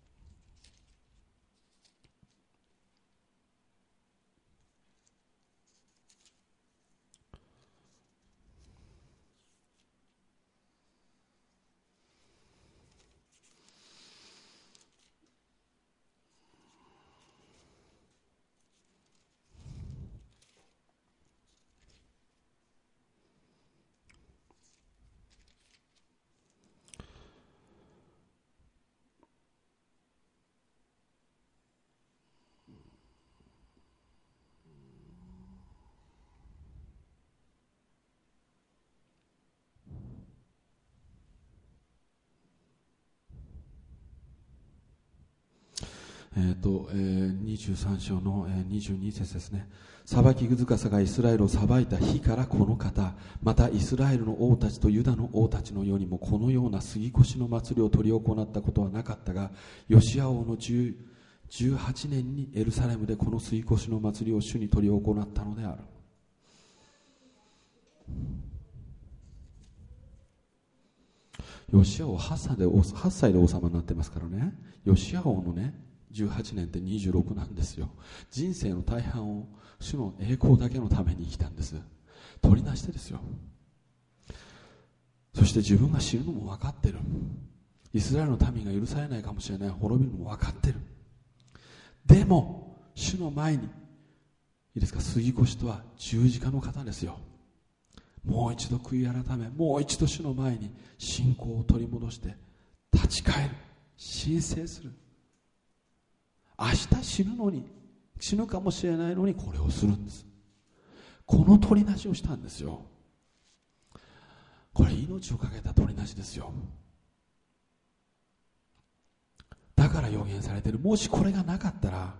えーとえー、にじゅうさん章の、えー、にじゅうに節ですね。裁き深さがイスラエルを裁いた日からこの方、またイスラエルの王たちとユダの王たちのようにもこのような杉越の祭りを執り行ったことはなかったが、ヨシア王のじゅうはちねんにエルサレムでこの杉越の祭りを主に執り行ったのである。ヨシア王はっさいではっさいで王様になってますからね。ヨシア王のねじゅうはちねんってにじゅうろくなんですよ。人生の大半を主の栄光だけのために生きたんです。取りなしてですよ。そして自分が死ぬのも分かってる。イスラエルの民が許されないかもしれない、滅びるのも分かってる。でも主の前にいいですか、杉越とは十字架の方ですよ。 もう一度悔い改め、もう一度主の前に信仰を取り戻して立ち返る、申請する。明日死ぬのに、死ぬかもしれないのにこれをするんです。この取りなしをしたんですよ。これ命をかけた取りなしですよ。だから予言されている。もしこれがなかったら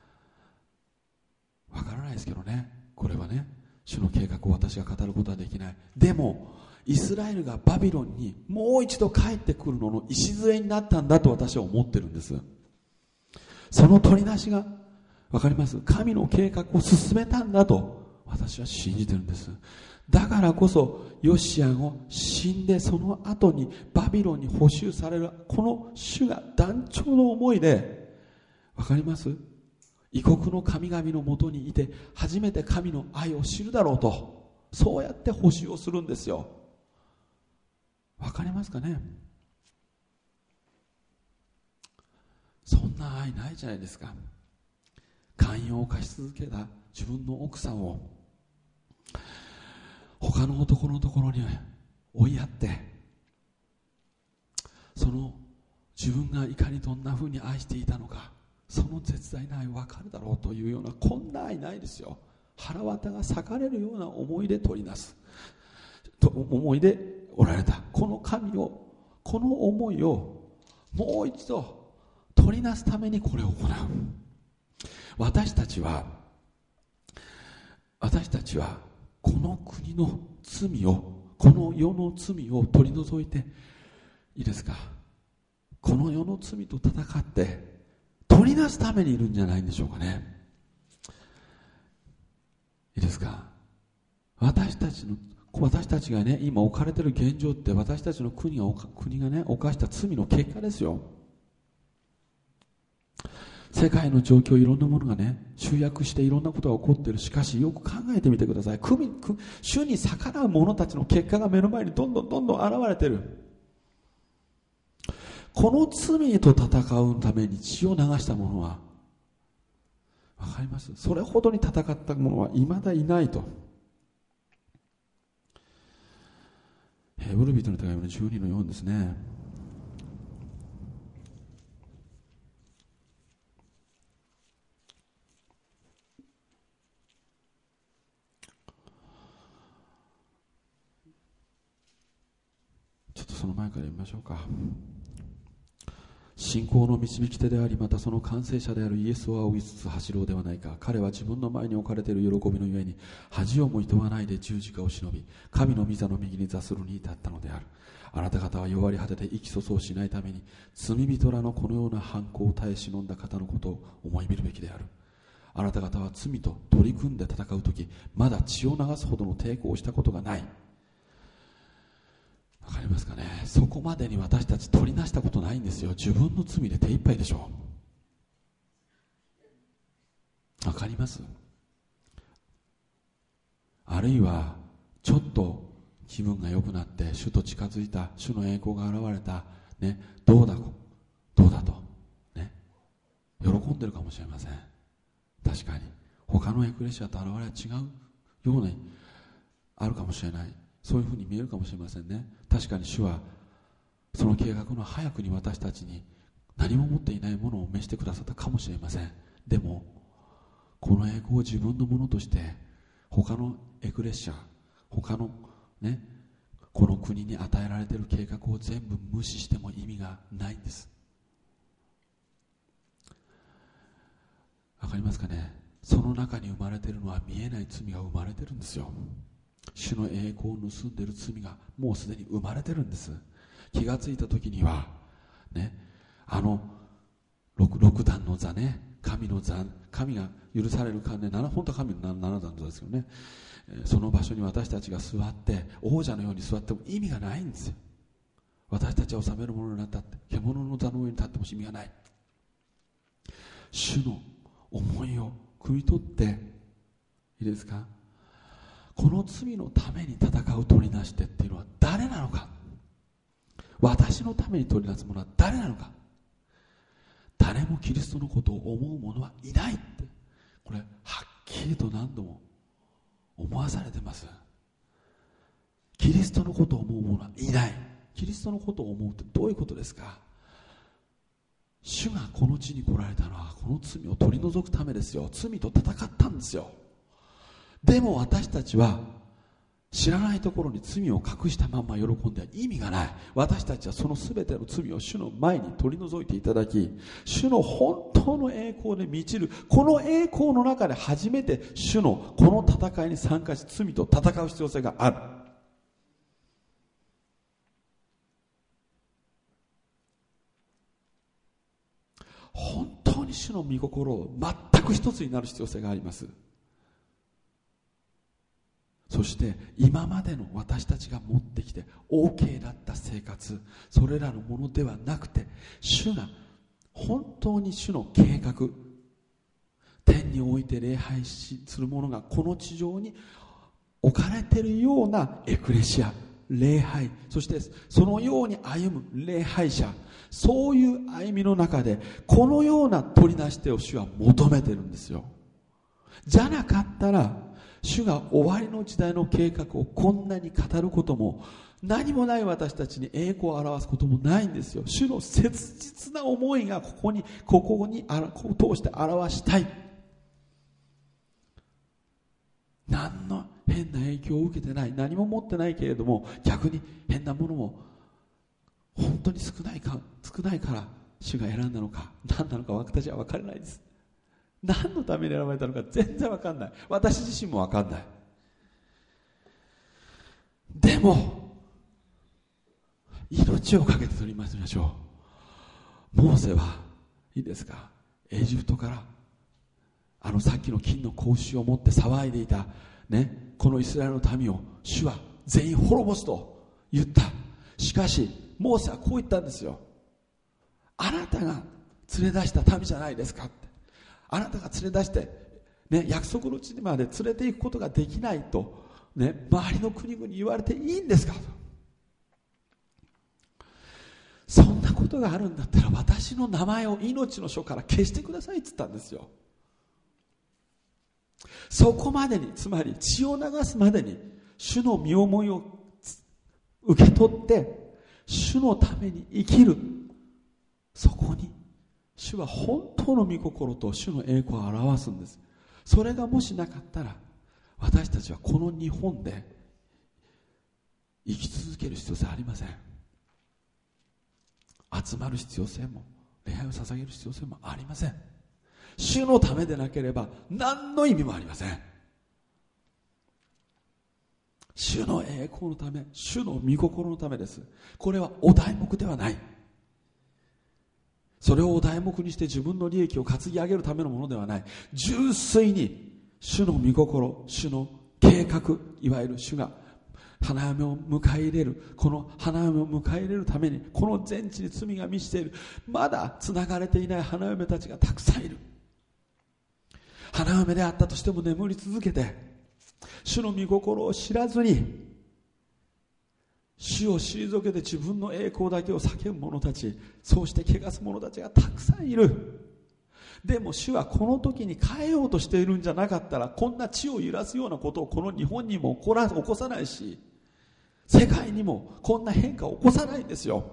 わからないですけどね、これはね、主の計画を私が語ることはできない。でもイスラエルがバビロンにもう一度帰ってくるのの礎になったんだと私は思ってるんです。その取りなしがわかります。神の計画を進めたんだと私は信じてるんです。だからこそヨシアが死んで、その後にバビロンに捕囚されるこの主が断腸の思いで、わかります、異国の神々のもとにいて初めて神の愛を知るだろうと、そうやって捕囚をするんですよ。わかりますかね。そんな愛ないじゃないですか。寛容を貸し続けた自分の奥さんを他の男のところに追いやって、その自分がいかにどんな風に愛していたのか、その絶大な愛分かるだろうというような、こんな愛ないですよ。腹渡が裂かれるような思いで取りなすと思いでおられたこの神を、この思いをもう一度取りなすためにこれを行う。私たちは私たちはこの国の罪を、この世の罪を取り除いて、いいですか、この世の罪と戦って取り出すためにいるんじゃないんでしょうかね。いいですか。私たちの私たちがね、今置かれている現状って、私たちの国が国がね犯した罪の結果ですよ。世界の状況、いろんなものがね集約していろんなことが起こっている。しかしよく考えてみてください。主に逆らう者たちの結果が目の前にどんどんどんどん現れている。この罪と戦うために血を流した者は、わかります？それほどに戦った者はいまだいないと。ヘブル人の手紙のじゅうにのよんですね。ちょっとその前から読みましょうか。信仰の導き手であり、またその完成者であるイエスを仰ぎつつ走ろうではないか。彼は自分の前に置かれている喜びのゆえに恥をもいとわないで十字架を忍び、神の御座の右に座するに至ったのである。あなた方は弱り果てて意気粗相しないために、罪人らのこのような犯行を耐え忍んだ方のことを思い見るべきである。あなた方は罪と取り組んで戦うとき、まだ血を流すほどの抵抗をしたことがない。わかりますかね。そこまでに私たち取りなしたことないんですよ。自分の罪で手一杯でしょう。わかります？あるいはちょっと気分が良くなって主と近づいた、主の栄光が現れた、ね、どうだどうだと、ね、喜んでるかもしれません。確かに他のエクレシアと現れは違うようにあるかもしれない。そういうふうに見えるかもしれませんね。確かに主はその計画の早くに私たちに何も持っていないものを召してくださったかもしれません。でもこの栄光を自分のものとして他のエクレシア、他のね、この国に与えられている計画を全部無視しても意味がないんです。わかりますかね。その中に生まれているのは見えない罪が生まれているんですよ。主の栄光を盗んでいる罪がもうすでに生まれてるんです。気がついた時にはね、あの 6, 6段の座ね、神の座、神が許される関連、本当は神のなな段の座ですよね。その場所に私たちが座って王者のように座っても意味がないんですよ。私たちは治めるものになったって獣の座の上に立っても意味がない。主の思いを汲み取って、いいですか、この罪のために戦う取りなしてっていうのは誰なのか、私のために取りなすものは誰なのか、誰もキリストのことを思う者はいないって、これはっきりと何度も思わされてます。 リストのことを思う者はいない。キリストのことを思うってどういうことですか？主がこの地に来られたのはこの罪を取り除くためですよ。罪と戦ったんですよ。でも私たちは知らないところに罪を隠したまま喜んでは意味がない。私たちはその全ての罪を主の前に取り除いていただき、主の本当の栄光で満ちる、この栄光の中で初めて主のこの戦いに参加し、罪と戦う必要性がある。本当に主の御心を全く一つになる必要性があります。そして今までの私たちが持ってきて OK だった生活、それらのものではなくて、主が本当に主の計画、天において礼拝しするものがこの地上に置かれているようなエクレシア、礼拝、そしてそのように歩む礼拝者、そういう歩みの中でこのような取りなし手を主は求めてるんですよ。じゃなかったら主が終わりの時代の計画をこんなに語ることも、何もない私たちに栄光を表すこともないんですよ。主の切実な思いがここにここにあらこう通して表したい。何の変な影響を受けてない、何も持ってないけれども、逆に変なものも本当に少ないか少ないから主が選んだのか何なのか私たちは分からないです。何のために選ばれたのか全然分かんない。私自身も分かんない。でも命を懸けて取りましょう。モーセはいいですか、エジプトからあのさっきの金の格子を持って騒いでいた、ね、このイスラエルの民を主は全員滅ぼすと言った。しかしモーセはこう言ったんですよ。あなたが連れ出した民じゃないですかって。あなたが連れ出して、ね、約束の地にまで連れて行くことができないと、ね、周りの国々に言われていいんですかと。そんなことがあるんだったら私の名前を命の書から消してくださいって言ったんですよ。そこまでに、つまり血を流すまでに主の身思いを受け取って主のために生きる、そこに主は本当の御心と主の栄光を表すんです。それがもしなかったら私たちはこの日本で生き続ける必要性はありません。集まる必要性も礼拝を捧げる必要性もありません。主のためでなければ何の意味もありません。主の栄光のため、主の御心のためです。これはお題目ではない。それをお題目にして自分の利益を担ぎ上げるためのものではない。純粋に主の御心、主の計画、いわゆる主が花嫁を迎え入れる、この花嫁を迎え入れるためにこの全地に罪が満ちている、まだつながれていない花嫁たちがたくさんいる。花嫁であったとしても眠り続けて主の御心を知らずに主を退けて自分の栄光だけを叫ぶ者たち、そうして汚す者たちがたくさんいる。でも主はこの時に変えようとしているんじゃなかったら、こんな地を揺らすようなことをこの日本にも起こら起こさないし、世界にもこんな変化を起こさないんですよ。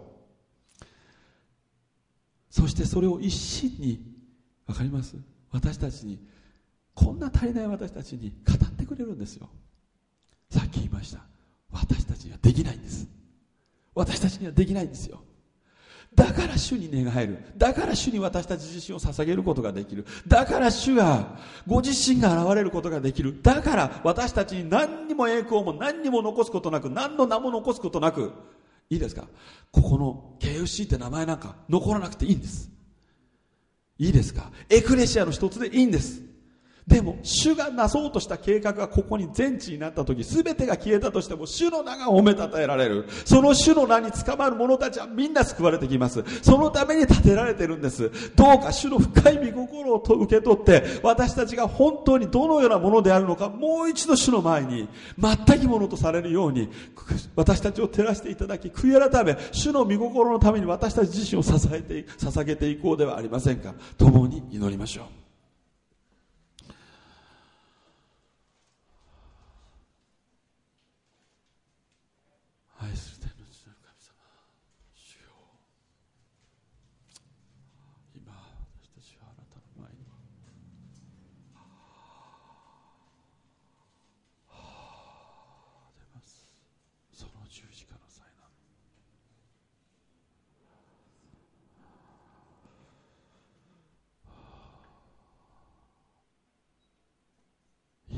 そしてそれを一心に、わかります？私たちに、こんな足りない私たちに語ってくれるんですよ。さっき言いました。私たちにはできないんです。私たちにはできないんですよ。だから主に願える。だから主に私たち自身を捧げることができる。だから主がご自身が現れることができる。だから私たちに何にも栄光も何にも残すことなく、何の名も残すことなく、いいですか、ここの ケーエフシー って名前なんか残らなくていいんです。いいですか、エクレシアの一つでいいんです。でも主がなそうとした計画がここに全地になった時、全てが消えたとしても主の名が褒めたたえられる。その主の名に捕まる者たちはみんな救われてきます。そのために立てられてるんです。どうか主の深い御心を受け取って、私たちが本当にどのようなものであるのか、もう一度主の前に全きものとされるように私たちを照らしていただき、悔い改め主の御心のために私たち自身を支えて捧げていこうではありませんか。共に祈りましょう。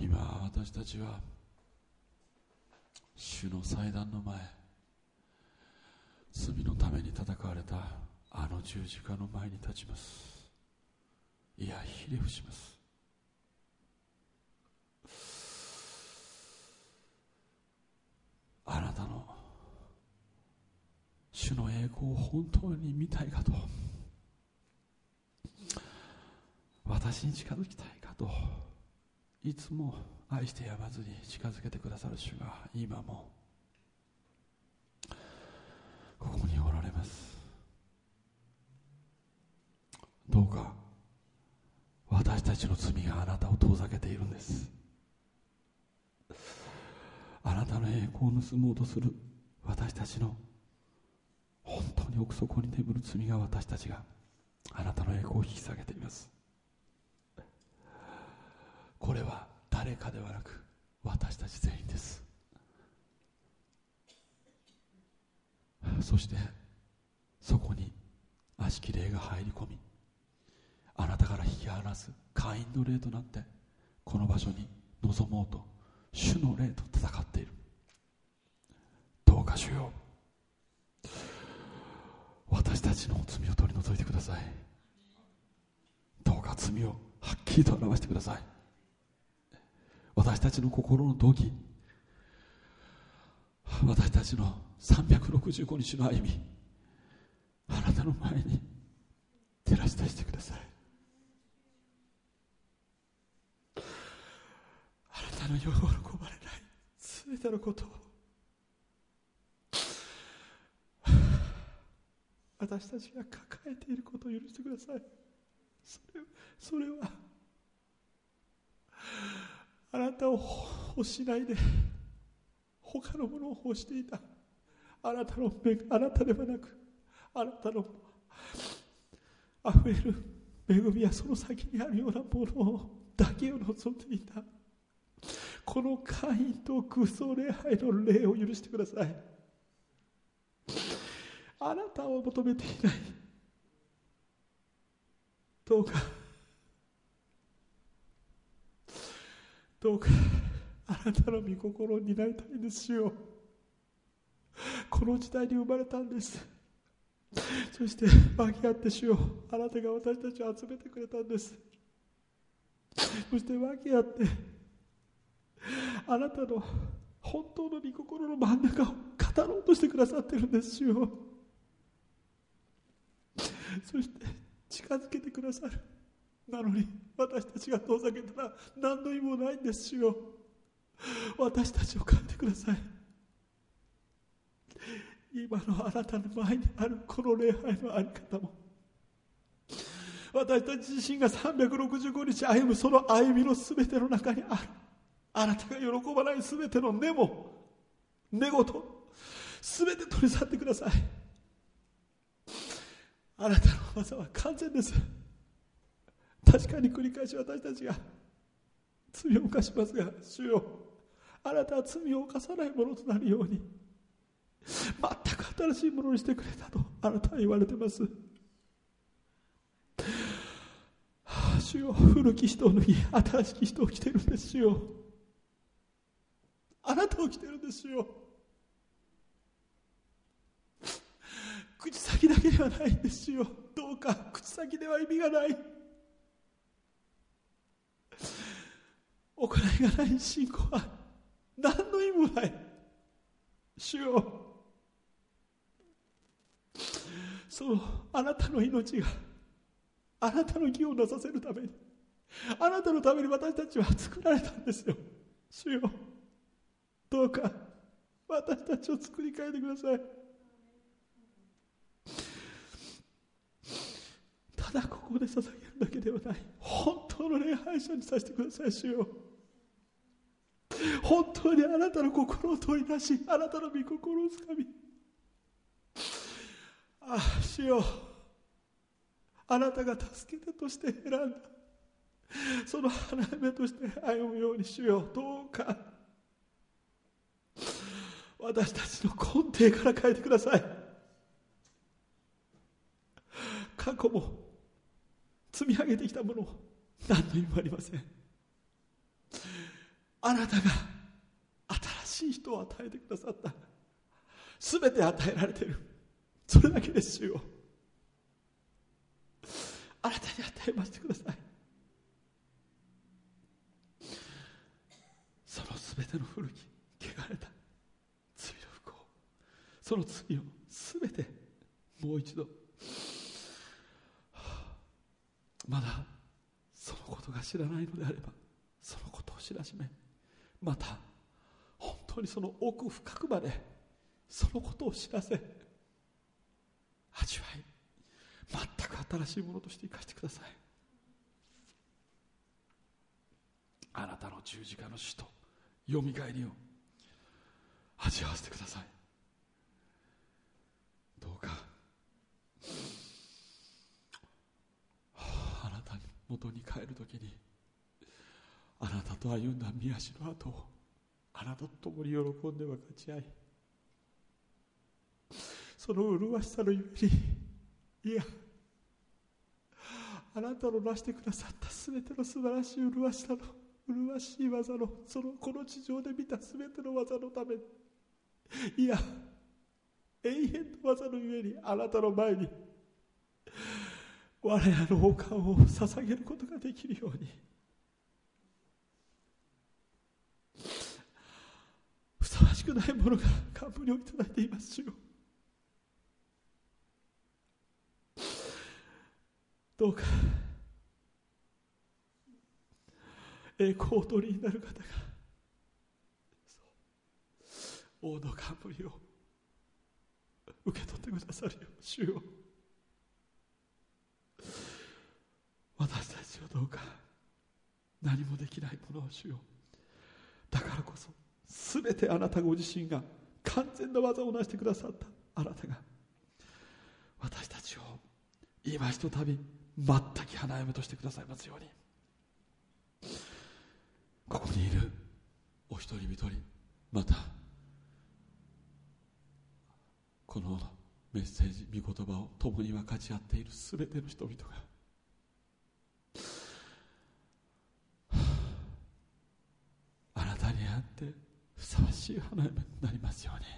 今私たちは主の祭壇の前、罪のために戦われたあの十字架の前に立ちます。いや、ひれ伏します。あなたの主の栄光を本当に見たいかと、私に近づきたいかと、いつも愛してやまずに近づけてくださる主が今もここにおられます。どうか私たちの罪があなたを遠ざけているんです。あなたの栄光を盗もうとする私たちの本当に奥底に眠る罪が、私たちがあなたの栄光を引き下げています。これは誰かではなく私たち全員です。そしてそこに悪しき霊が入り込み、あなたから引き離す会員の霊となってこの場所に臨もうと主の霊と戦っている。どうか主よ、私たちの罪を取り除いてください。どうか罪をはっきりと表してください。私たちの心の動機、私たちのさんびゃくろくじゅうごにちの歩み、あなたの前に照らし出してください。あなたの喜ばれないすべてのことを私たちが抱えていることを許してください。それ、それはあなたを欲しないで他のものを欲していたあなたの恵、あなたではなくあなたのあふれる恵みやその先にあるようなものだけを望んでいたこのカインと偶像礼拝の霊を許してください。あなたを求めていない。どうかどうかあなたの御心になりたいんですよ。この時代に生まれたんです。そして分け合って主よ、あなたが私たちを集めてくれたんです。そして分け合ってあなたの本当の御心の真ん中を語ろうとしてくださってるんですよ。そして近づけてくださる。なのに私たちが遠ざけたら何の意味もないんですよ。私たちを変えてください。今のあなたの前にあるこの礼拝のあり方も、私たち自身がさんびゃくろくじゅうごにち歩むその歩みのすべての中にあるあなたが喜ばないすべての根も根ごとすべて取り去ってください。あなたの技は完全です。確かに繰り返し私たちが罪を犯しますが、主よ、あなたは罪を犯さないものとなるように全く新しいものにしてくれたとあなたは言われています。主よ、古き人を脱ぎ新しき人を着ているんです。主よ、あなたを着ているんです。主よ、口先だけではないんですよ。どうか口先では意味がない、行いがない信仰は何の意味もない。主よ、そのあなたの命があなたの義をなさせるために、あなたのために私たちは作られたんですよ。主よ、どうか私たちを作り変えてください。ただここで捧げるだけではない、本当の礼拝者にさせてください。主よ、本当にあなたの心を取り出し、あなたの御心をつかみ、ああ主よ、あなたが助け手として選んだその花嫁として歩むように、主よ、どうか私たちの根底から変えてください。過去も積み上げてきたものも何の意味もありません。 あなたが新しい人を与えてくださった。すべて与えられている。それだけですよ。あなたに与えましてください。そのすべての古き汚れた罪の不幸、その罪をすべてもう一度、まだそのことが知らないのであればそのことを知らしめ、また本当にその奥深くまでそのことを知らせ、味わい、全く新しいものとして生かしてください。あなたの十字架の死とよみがえりを味わわせてください。どうか、あなたの元に帰るときに、あなたと歩んだ宮代の後をあなたと共に喜んで分かち合い、その麗しさのゆえに、いや、あなたのなしてくださったすべての素晴らしい麗しさの麗しい技の、そのこの地上で見たすべての技のため、いや永遠の技のゆえにあなたの前に我らの王冠を捧げることができるように、ふさわしくないものが冠をいただいていますよ。どうか栄光を取りになる方が王の冠を受け取ってくださるよ。主よ、私たちはどうか何もできないものを、主よ、だからこそすべてあなたご自身が完全な技をなしてくださったあなたが、私たちを今ひとたび全き花嫁としてくださいますように。ここにいるお一人一人、またこのメッセージ、御言葉を共に分かち合っているすべての人々が、あなたにあってふさわしい花嫁になりますように。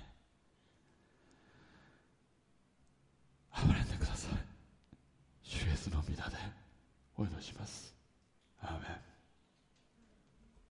憐れんでください。主イエスの御名でお祈りします。アーメン。